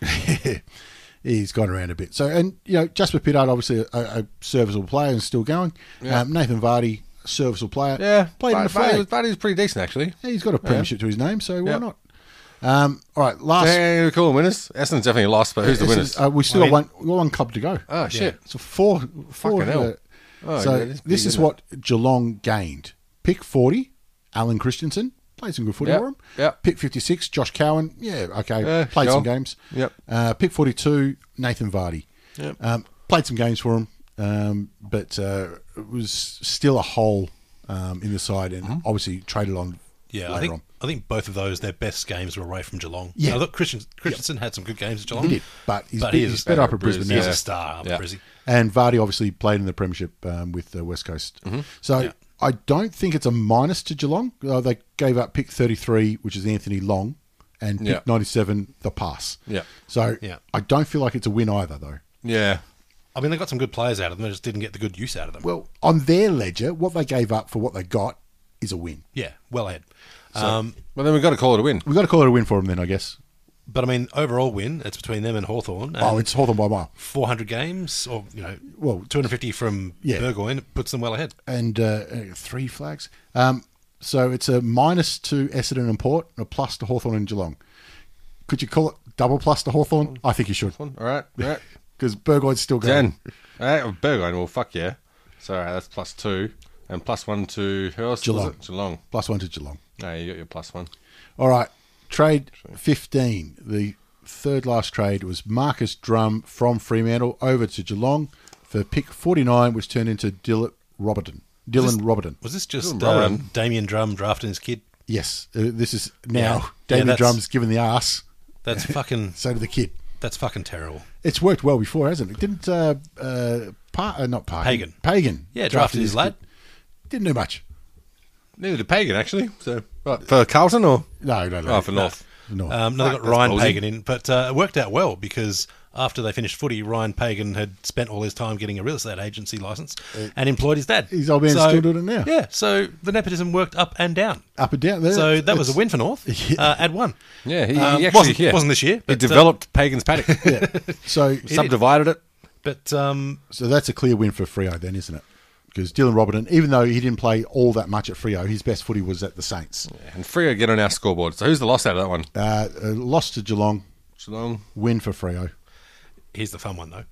He's gone around a bit. So, and, you know, Jasper Pittard, obviously a, a serviceable player and still going. Yeah. Um, Nathan Vardy, serviceable player. Yeah, Played in the Vardy flag. was, Vardy was pretty decent, actually. Yeah, he's got a premiership to his name, so why Yeah. not? Um, all right, last. So, hey, cool winners. Essendon's definitely lost, but who's the This winners? is- uh, we've still I got mean- one, we've got one club to go. Oh, shit. So four. four Fucking hell. uh, Oh, so yeah, this is this big, is isn't what Geelong gained. Pick forty, Alan Christensen. Played some good footy Yep, for him. yep. Pick fifty-six, Josh Cowan. Yeah, okay. Yeah, played sure. some games. Yep. Uh, pick forty-two, Nathan Vardy. Yep. Um, played some games for him, um, but uh, it was still a hole um, in the side, and Mm-hmm. obviously traded on Yeah, later I think on. I think both of those, their best games were away from Geelong. Yeah. Now, look, Christian, Christensen had some good games at Geelong. He did, but he's, But be- he is he's a better better up at Brisbane Brisbane, now. He's Yeah. a star up Yeah. at Brizzy. And Vardy obviously played in the premiership um, with the West Coast. Mm-hmm. So Yeah. I don't think it's a minus to Geelong. Uh, they gave up pick thirty-three, which is Anthony Long, and pick Yeah. ninety-seven, the pass. Yeah. So Yeah. I don't feel like it's a win either, though. Yeah. I mean, they got some good players out of them. They just didn't get the good use out of them. Well, on their ledger, what they gave up for what they got is a win. yeah, well ahead. um, Well, then we've got to call it a win. We've got to call it a win for them then, I guess. but I mean, overall win, it's between them and Hawthorn. Oh, it's Hawthorn by a mile. four hundred games, or, you know, Well, two hundred fifty from yeah. Burgoyne puts them well ahead. And uh, uh, three flags. Um, so it's a minus to Essendon and Port, and a plus to Hawthorn and Geelong. Could you call it double plus to Hawthorn? I think you should. All right. All right. Because Burgoyne's still going. Jen. All right. Well, Burgoyne, well, fuck yeah. So, all right, that's plus two. And plus one to who else? was Geelong. it? Geelong. Plus one to Geelong. No, you got your plus one. All right. Trade fifteen. The third last trade was Marcus Drum from Fremantle over to Geelong for pick forty-nine, which turned into Dylan Robertson. Dylan Robertson. Was this just Dylan Robertson. um, Damien Drum drafting his kid? Yes. Uh, this is now Yeah. Yeah, David that's- Drum's given the ass. That's fucking. So did the kid. That's fucking terrible. It's worked well before, hasn't it? Didn't uh, uh, pa- uh not Pagan. Pagan. Pagan. Yeah, drafted his lad. kid. Didn't do much. Neither did Pagan, actually. So, what, for Carlton or? No, no, no. Oh, for North. No. Um, no, they Fuck, got that's Ryan ballsy. Pagan in, but uh, it worked out well because after they finished footy, Ryan Pagan had spent all his time getting a real estate agency license and employed his dad. His old man's still doing it now. Yeah, so the nepotism worked up and down. Up and down. There. So that was a It's- win for North. Yeah. Uh, at one. Yeah, he, Um, he actually wasn't, yeah. wasn't this year. He But, uh, developed Pagan's paddock. Yeah. So, Subdivided it. but um, so that's a clear win for Freo then, isn't it? Because Dylan Robertson, even though he didn't play all that much at Freo, his best footy was at the Saints. And Freo get on our scoreboard. So who's the loss out of that one? Uh, a loss to Geelong, Geelong. win for Freo. here's the fun one though.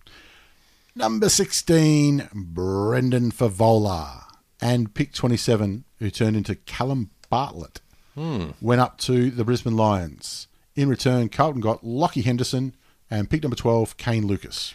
Number sixteen, Brendan Favola. And pick twenty-seven, who turned into Callum Bartlett, went up to the Brisbane Lions. In return, Carlton got Lockie Henderson and pick number twelve, Kane Lucas.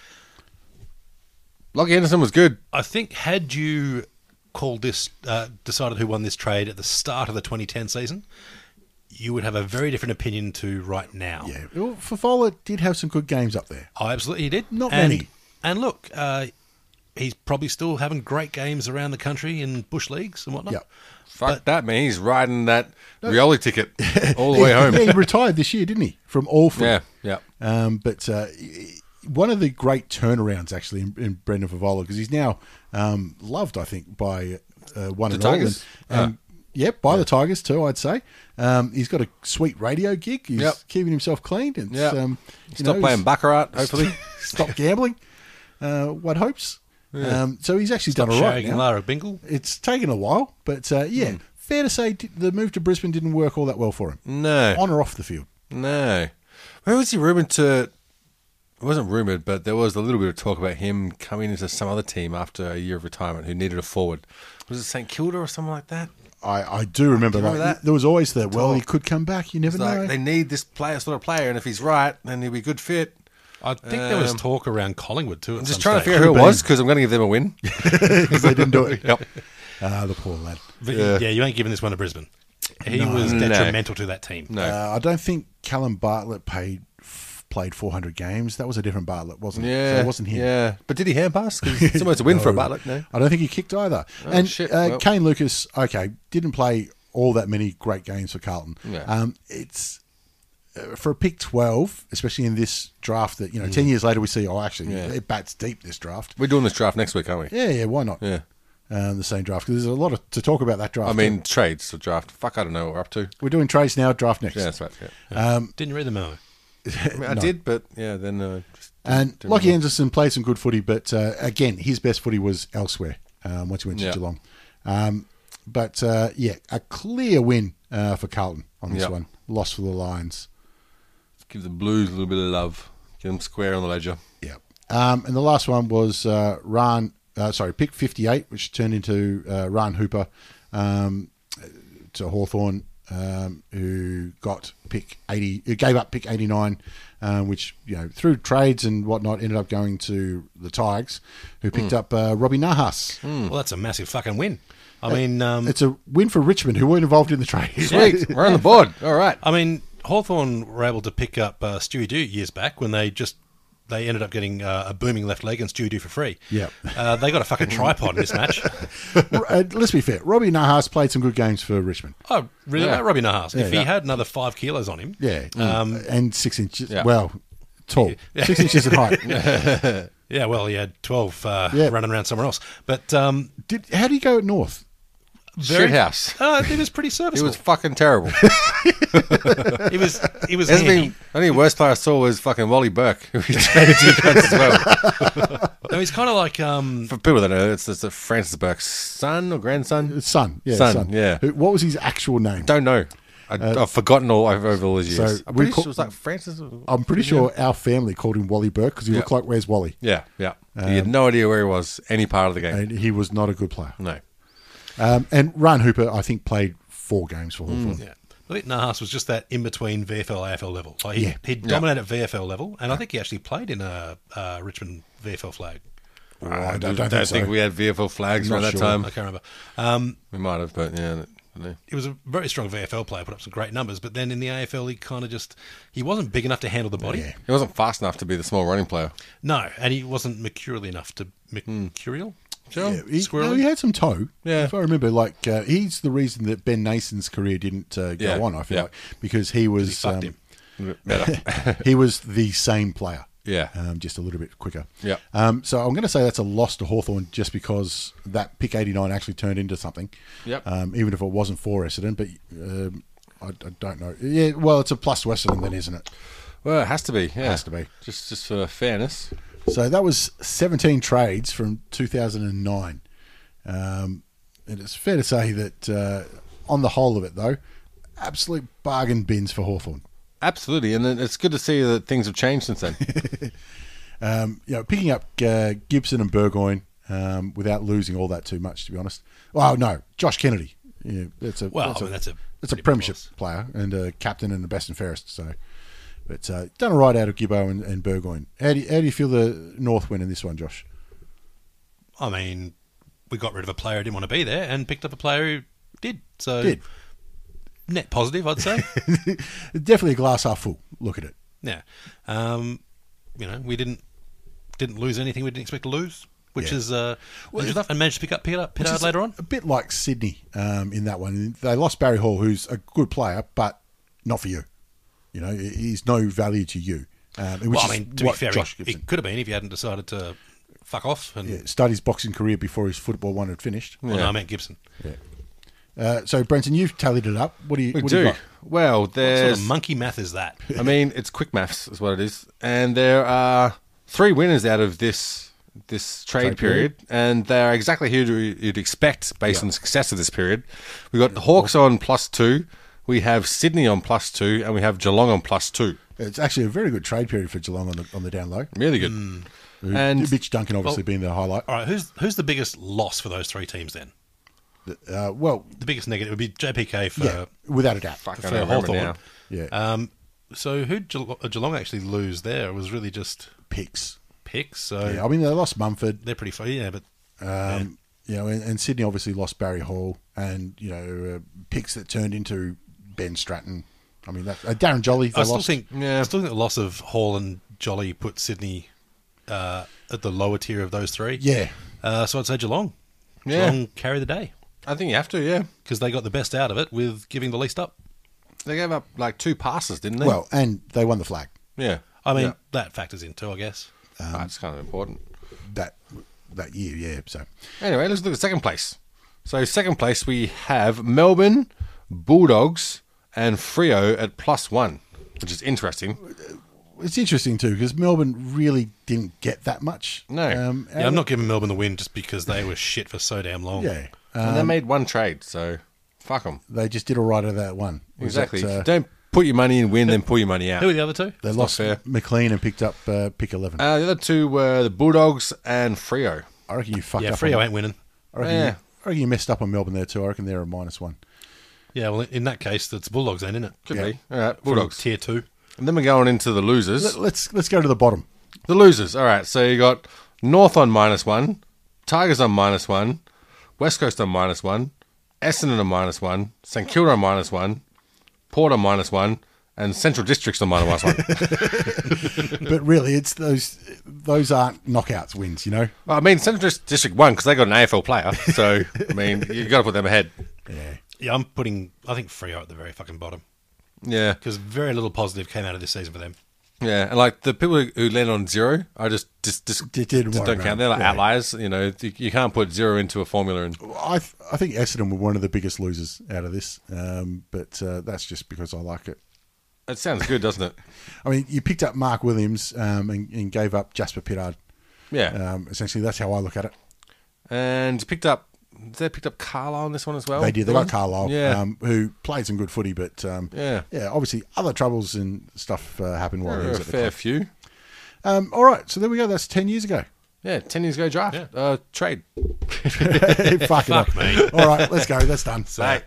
Lockie Henderson was good. I think had you called this, uh, decided who won this trade at the start of the twenty ten season, you would have a very different opinion to right now. Yeah, well, Favola did have some good games up there. Oh, absolutely, he did. Not and, many. And look, uh, he's probably still having great games around the country in bush leagues and whatnot. Yep. Fuck that, man. He's riding that Rioli ticket all the way home. Yeah, he retired this year, didn't he? From Alford. Yeah, yeah. Um, but uh, one of the great turnarounds, actually, in, in Brendan Favola, because he's now um, loved, I think, by uh, one The and all. Tigers? And, and, Yep, by the Tigers too, I'd say. Um, he's got a sweet radio gig. He's Yep. keeping himself clean. And, Yeah. um, you Stop know, playing he's- Baccarat, hopefully. Stop gambling. Uh, one hopes. Um, so he's actually Stop done all right shagging now. Lara Bingle. It's taken a while, but uh, yeah, Hmm. fair to say d- the move to Brisbane didn't work all that well for him. No. On or off the field. No. Where was he rumoured to... It wasn't rumoured, but there was a little bit of talk about him coming into some other team after a year of retirement who needed a forward. Was it St Kilda or something like that? I, I do remember, Do you remember that. that? There was always the, well, Talk. he could come back. You never It's know. like they need this player, sort of player, and if he's right, then he'll be a good fit. I think there was Um, talk around Collingwood too. At I'm just some trying to stage. figure out who it was because I'm going to give them a win. because they didn't do it. Yep. Ah, the poor lad. But Yeah. yeah. you ain't giving this one to Brisbane. He No. was No. detrimental to that team. No. Uh, I don't think Callum Bartlett paid, f- played four hundred games. That was a different Bartlett, wasn't it? Yeah. So it wasn't him. Yeah. But did he hand pass? 'Cause it's almost a win for a No. Bartlett. No. I don't think he kicked either. Oh, and shit. Uh, Well- Kane Lucas, okay, didn't play all that many great games for Carlton. Yeah. Um, it's uh, for a pick twelve, especially in this draft that, you know, ten years later we see, oh, actually, Yeah. it bats deep, this draft. We're doing this draft next week, aren't we? Yeah, yeah, why not? Yeah. Um, the same draft. Because there's a lot of, to talk about that draft. I mean, trades or draft. Fuck, I don't know what we're up to. we're doing trades now, draft next. Yeah, that's right. Yeah. Um, Didn't you read the memo? I, mean, I No. did, but yeah, then. Uh, just And didn't Lockie remember. Anderson played some good footy, but uh, again, his best footy was elsewhere um, once he went to Yeah. Geelong. Um, but uh, yeah, a clear win uh, for Carlton on this Yep. one. Loss for the Lions. Give the Blues a little bit of love. Get them square on the ledger. Yeah. Um, and the last one was uh, Ran, uh, sorry, pick fifty-eight, which turned into uh, Ran Hooper um, to Hawthorn, um, who got pick eighty, who gave up pick eighty-nine, um, which, you know, through trades and whatnot, ended up going to the Tigers, who picked up uh, Robbie Nahas. Well, that's a massive fucking win. I mean, um, It's a win for Richmond, who weren't involved in the trade. Sweet. We're on the board. All right. I mean, Hawthorn were able to pick up uh, Stewie Dew years back when they just they ended up getting uh, a booming left leg and Stewie Dew for free. Yep. Uh, they got a fucking tripod in this match. Uh, let's be fair. Robbie Nahas played some good games for Richmond. Oh, really? Yeah. About Robbie Nahas. if Yeah. he had another five kilos on him, Yeah. Um, and six inches. Yeah. Well, tall. Six inches in height. yeah, well, he had twelve uh, Yeah. running around somewhere else. But um, Did, how do you go at North? very, Shithouse. Uh, it was pretty It serviceable. was fucking terrible. He was. He was. There's handy. been only worst player I saw was fucking Wally Burke, who we traded to France as well. No, he's kind of like. Um, For people that know, it's, it's Francis Burke's son or grandson. Son. Yeah, Son, son. yeah. Who, what was his actual name? Don't know. I, I've forgotten all over, over all these so years. I'm we pretty call- sure it was like Francis. or- I'm pretty sure our family called him Wally Burke because he Yeah. looked like Where's Wally? Yeah, yeah. he had no idea where he was any part of the game. And he was not a good player. No. Um, and Ryan Hooper, I think, played four games for Hawthorn. yeah. I think Nahas was just that in between V F L A F L level. Like he Yeah. he dominated at V F L level, and I think he actually played in a uh, Richmond V F L flag. Oh, I I don't, don't, think, think so. we had V F L flags Not around that sure. time. I can't remember. Um, We might have, but yeah. I don't know. he was a very strong V F L player, put up some great numbers, but then in the A F L he kind of just he wasn't big enough to handle the body. Yeah. He wasn't fast enough to be the small running player. No, and he wasn't mercurial enough to mercurial. Sure. Yeah, he, Squirrely? no, he had some toe. Yeah. If I remember, like uh, he's the reason that Ben Nason's career didn't uh, go Yeah, on. I feel yeah. like because he was He fucked um, him. Better. he was the same player. Yeah. um, just a little bit quicker. Yeah. Um, so I'm going to say that's a loss to Hawthorn just because that pick eighty-nine actually turned into something. Yep. Um, even if it wasn't for Essendon, but um, I, I don't know. Yeah. Well, it's a plus to Essendon then, isn't it? Well, it has to be. Yeah. Has to be. Just, just for fairness. So that was seventeen trades from two thousand nine. Um, and it's fair to say that uh, on the whole of it, though, absolute bargain bins for Hawthorn. Absolutely, and then it's good to see that things have changed since then. Um, you know, picking up uh, Gibson and Burgoyne um, without losing all that too much, to be honest. Well, no, Josh Kennedy. Yeah, that's a Well, that's I mean, that's a that's a pretty big premiership loss. player and a captain and the best and fairest. So, but uh, done all right out of Gibbo and, and Burgoyne. How do you, how do you feel the North win in this one, Josh? I mean, we got rid of a player who didn't want to be there and picked up a player who did. So Did net positive, I'd say. definitely a glass half full. Look at it. Yeah, um, you know, we didn't didn't lose anything we didn't expect to lose, which Yeah. is uh, Well, good enough, and managed to pick up Pitt, Which Pittard is later on. A bit like Sydney um, in that one. They lost Barry Hall, who's a good player, but not for you. You know, he's no value to you. Um, which Well, is I mean, to what be fair, Josh it, Gibson. it could have been if you hadn't decided to fuck off. And Yeah, started his boxing career before his football one had finished. well, no, I meant Gibson. Uh, so, Brenton, you've tallied it up. What do you, We what do you do. got? Well, What sort there's. of monkey math is that? I mean, it's quick maths, is what it is, and there are three winners out of this this trade, Trade period, period. and they are exactly who you'd expect based on the success of this period. We got the Hawks on plus two, we have Sydney on plus two, and we have Geelong on plus two. It's actually a very good trade period for Geelong on the on the down low. Really good. Hmm. And Mitch Duncan obviously Well- being the highlight. All right, who's who's the biggest loss for those three teams then? Uh, well, The biggest negative would be J P K for yeah, without a doubt. fuck, I for don't remember Hawthorn. now. Yeah. Um, So who did Geelong, Geelong actually lose there? It was really just Picks. picks. So Yeah, I mean, they lost Mumford. they're pretty fun. Yeah, but Um, You know, and, and Sydney obviously lost Barry Hall, and you know, uh, picks that turned into Ben Stratton. I mean, that, uh, Darren Jolly. They I still lost. think I still think the loss of Hall and Jolly put Sydney uh, at the lower tier of those three. Yeah. Uh, so I'd say Geelong. Yeah. Geelong carry the day I think you have to, yeah. because they got the best out of it with giving the least up. They gave up like two passes, didn't they? Well, and they won the flag. yeah. I mean, Yeah. that factors in too, I guess. That's kind of important. That that year, yeah. So Anyway, let's look at second place. So second place we have Melbourne, Bulldogs, and Freo at plus one, which is interesting. it's interesting too because Melbourne really didn't get that much. No. Um, Yeah, I'm not giving Melbourne the win just because they were shit for so damn long. Yeah. and they made one trade, so fuck them. They just did all right at that one. Was Exactly. that, uh, Don't put your money in, win, then pull your money out. Who were the other two? they It's lost not fair. McLean and picked up uh, pick eleven. Uh, the other two were the Bulldogs and Freo. I reckon you fucked Yeah, up. Freo on, ain't winning. I reckon, Yeah. you, I reckon you messed up on Melbourne there too. I reckon they're a minus one. Yeah, well, in that case, that's Bulldogs then, isn't it? Could Yeah. be. All right, From Bulldogs. tier two. And then we're going into the losers. Let, let's let's go to the bottom. The losers. All right. So you got North on minus one, Tigers on minus one, West Coast on minus one, Essendon on minus one, St Kilda on minus one, Port on minus one, and Central Districts on minus one. But really, it's those those aren't knockouts wins. You know. Well, I mean, Central District won because they got an A F L player. So I mean, you got to put them ahead. Yeah. Yeah, I'm putting, I think Freo at the very fucking bottom Yeah, because very little positive came out of this season for them. yeah. And like the people who land on zero, I just just just, Did- didn't just worry don't about count. They're like it. Yeah. outliers. You know, you, you can't put zero into a formula. And I th- I think Essendon were one of the biggest losers out of this, um, but uh, that's just because I like it. it sounds good, doesn't it? I mean, you picked up Mark Williams um, and, and gave up Jasper Pittard. Yeah. Um, essentially, that's how I look at it. And picked up. They picked up Carlisle on this one as well. They did. They got Carlisle, Yeah. um, who played some good footy, but um, Yeah. yeah, obviously other troubles and stuff uh, happened while he There was are a at the fair club. few. Um, all right, so there we go. That's ten years ago. Yeah, ten years ago draft. Yeah. Uh, trade. Fuck it up. me. All right, let's go. That's done. Right.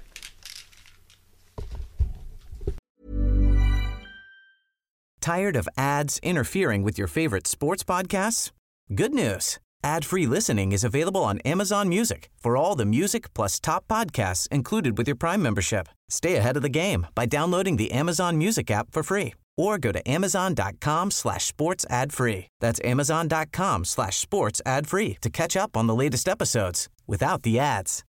Tired of ads interfering with your favorite sports podcasts? Good news. Ad-free listening is available on Amazon Music for all the music plus top podcasts included with your Prime membership. Stay ahead of the game by downloading the Amazon Music app for free or go to amazon.com slash sports ad free. That's amazon.com slash sports ad free to catch up on the latest episodes without the ads.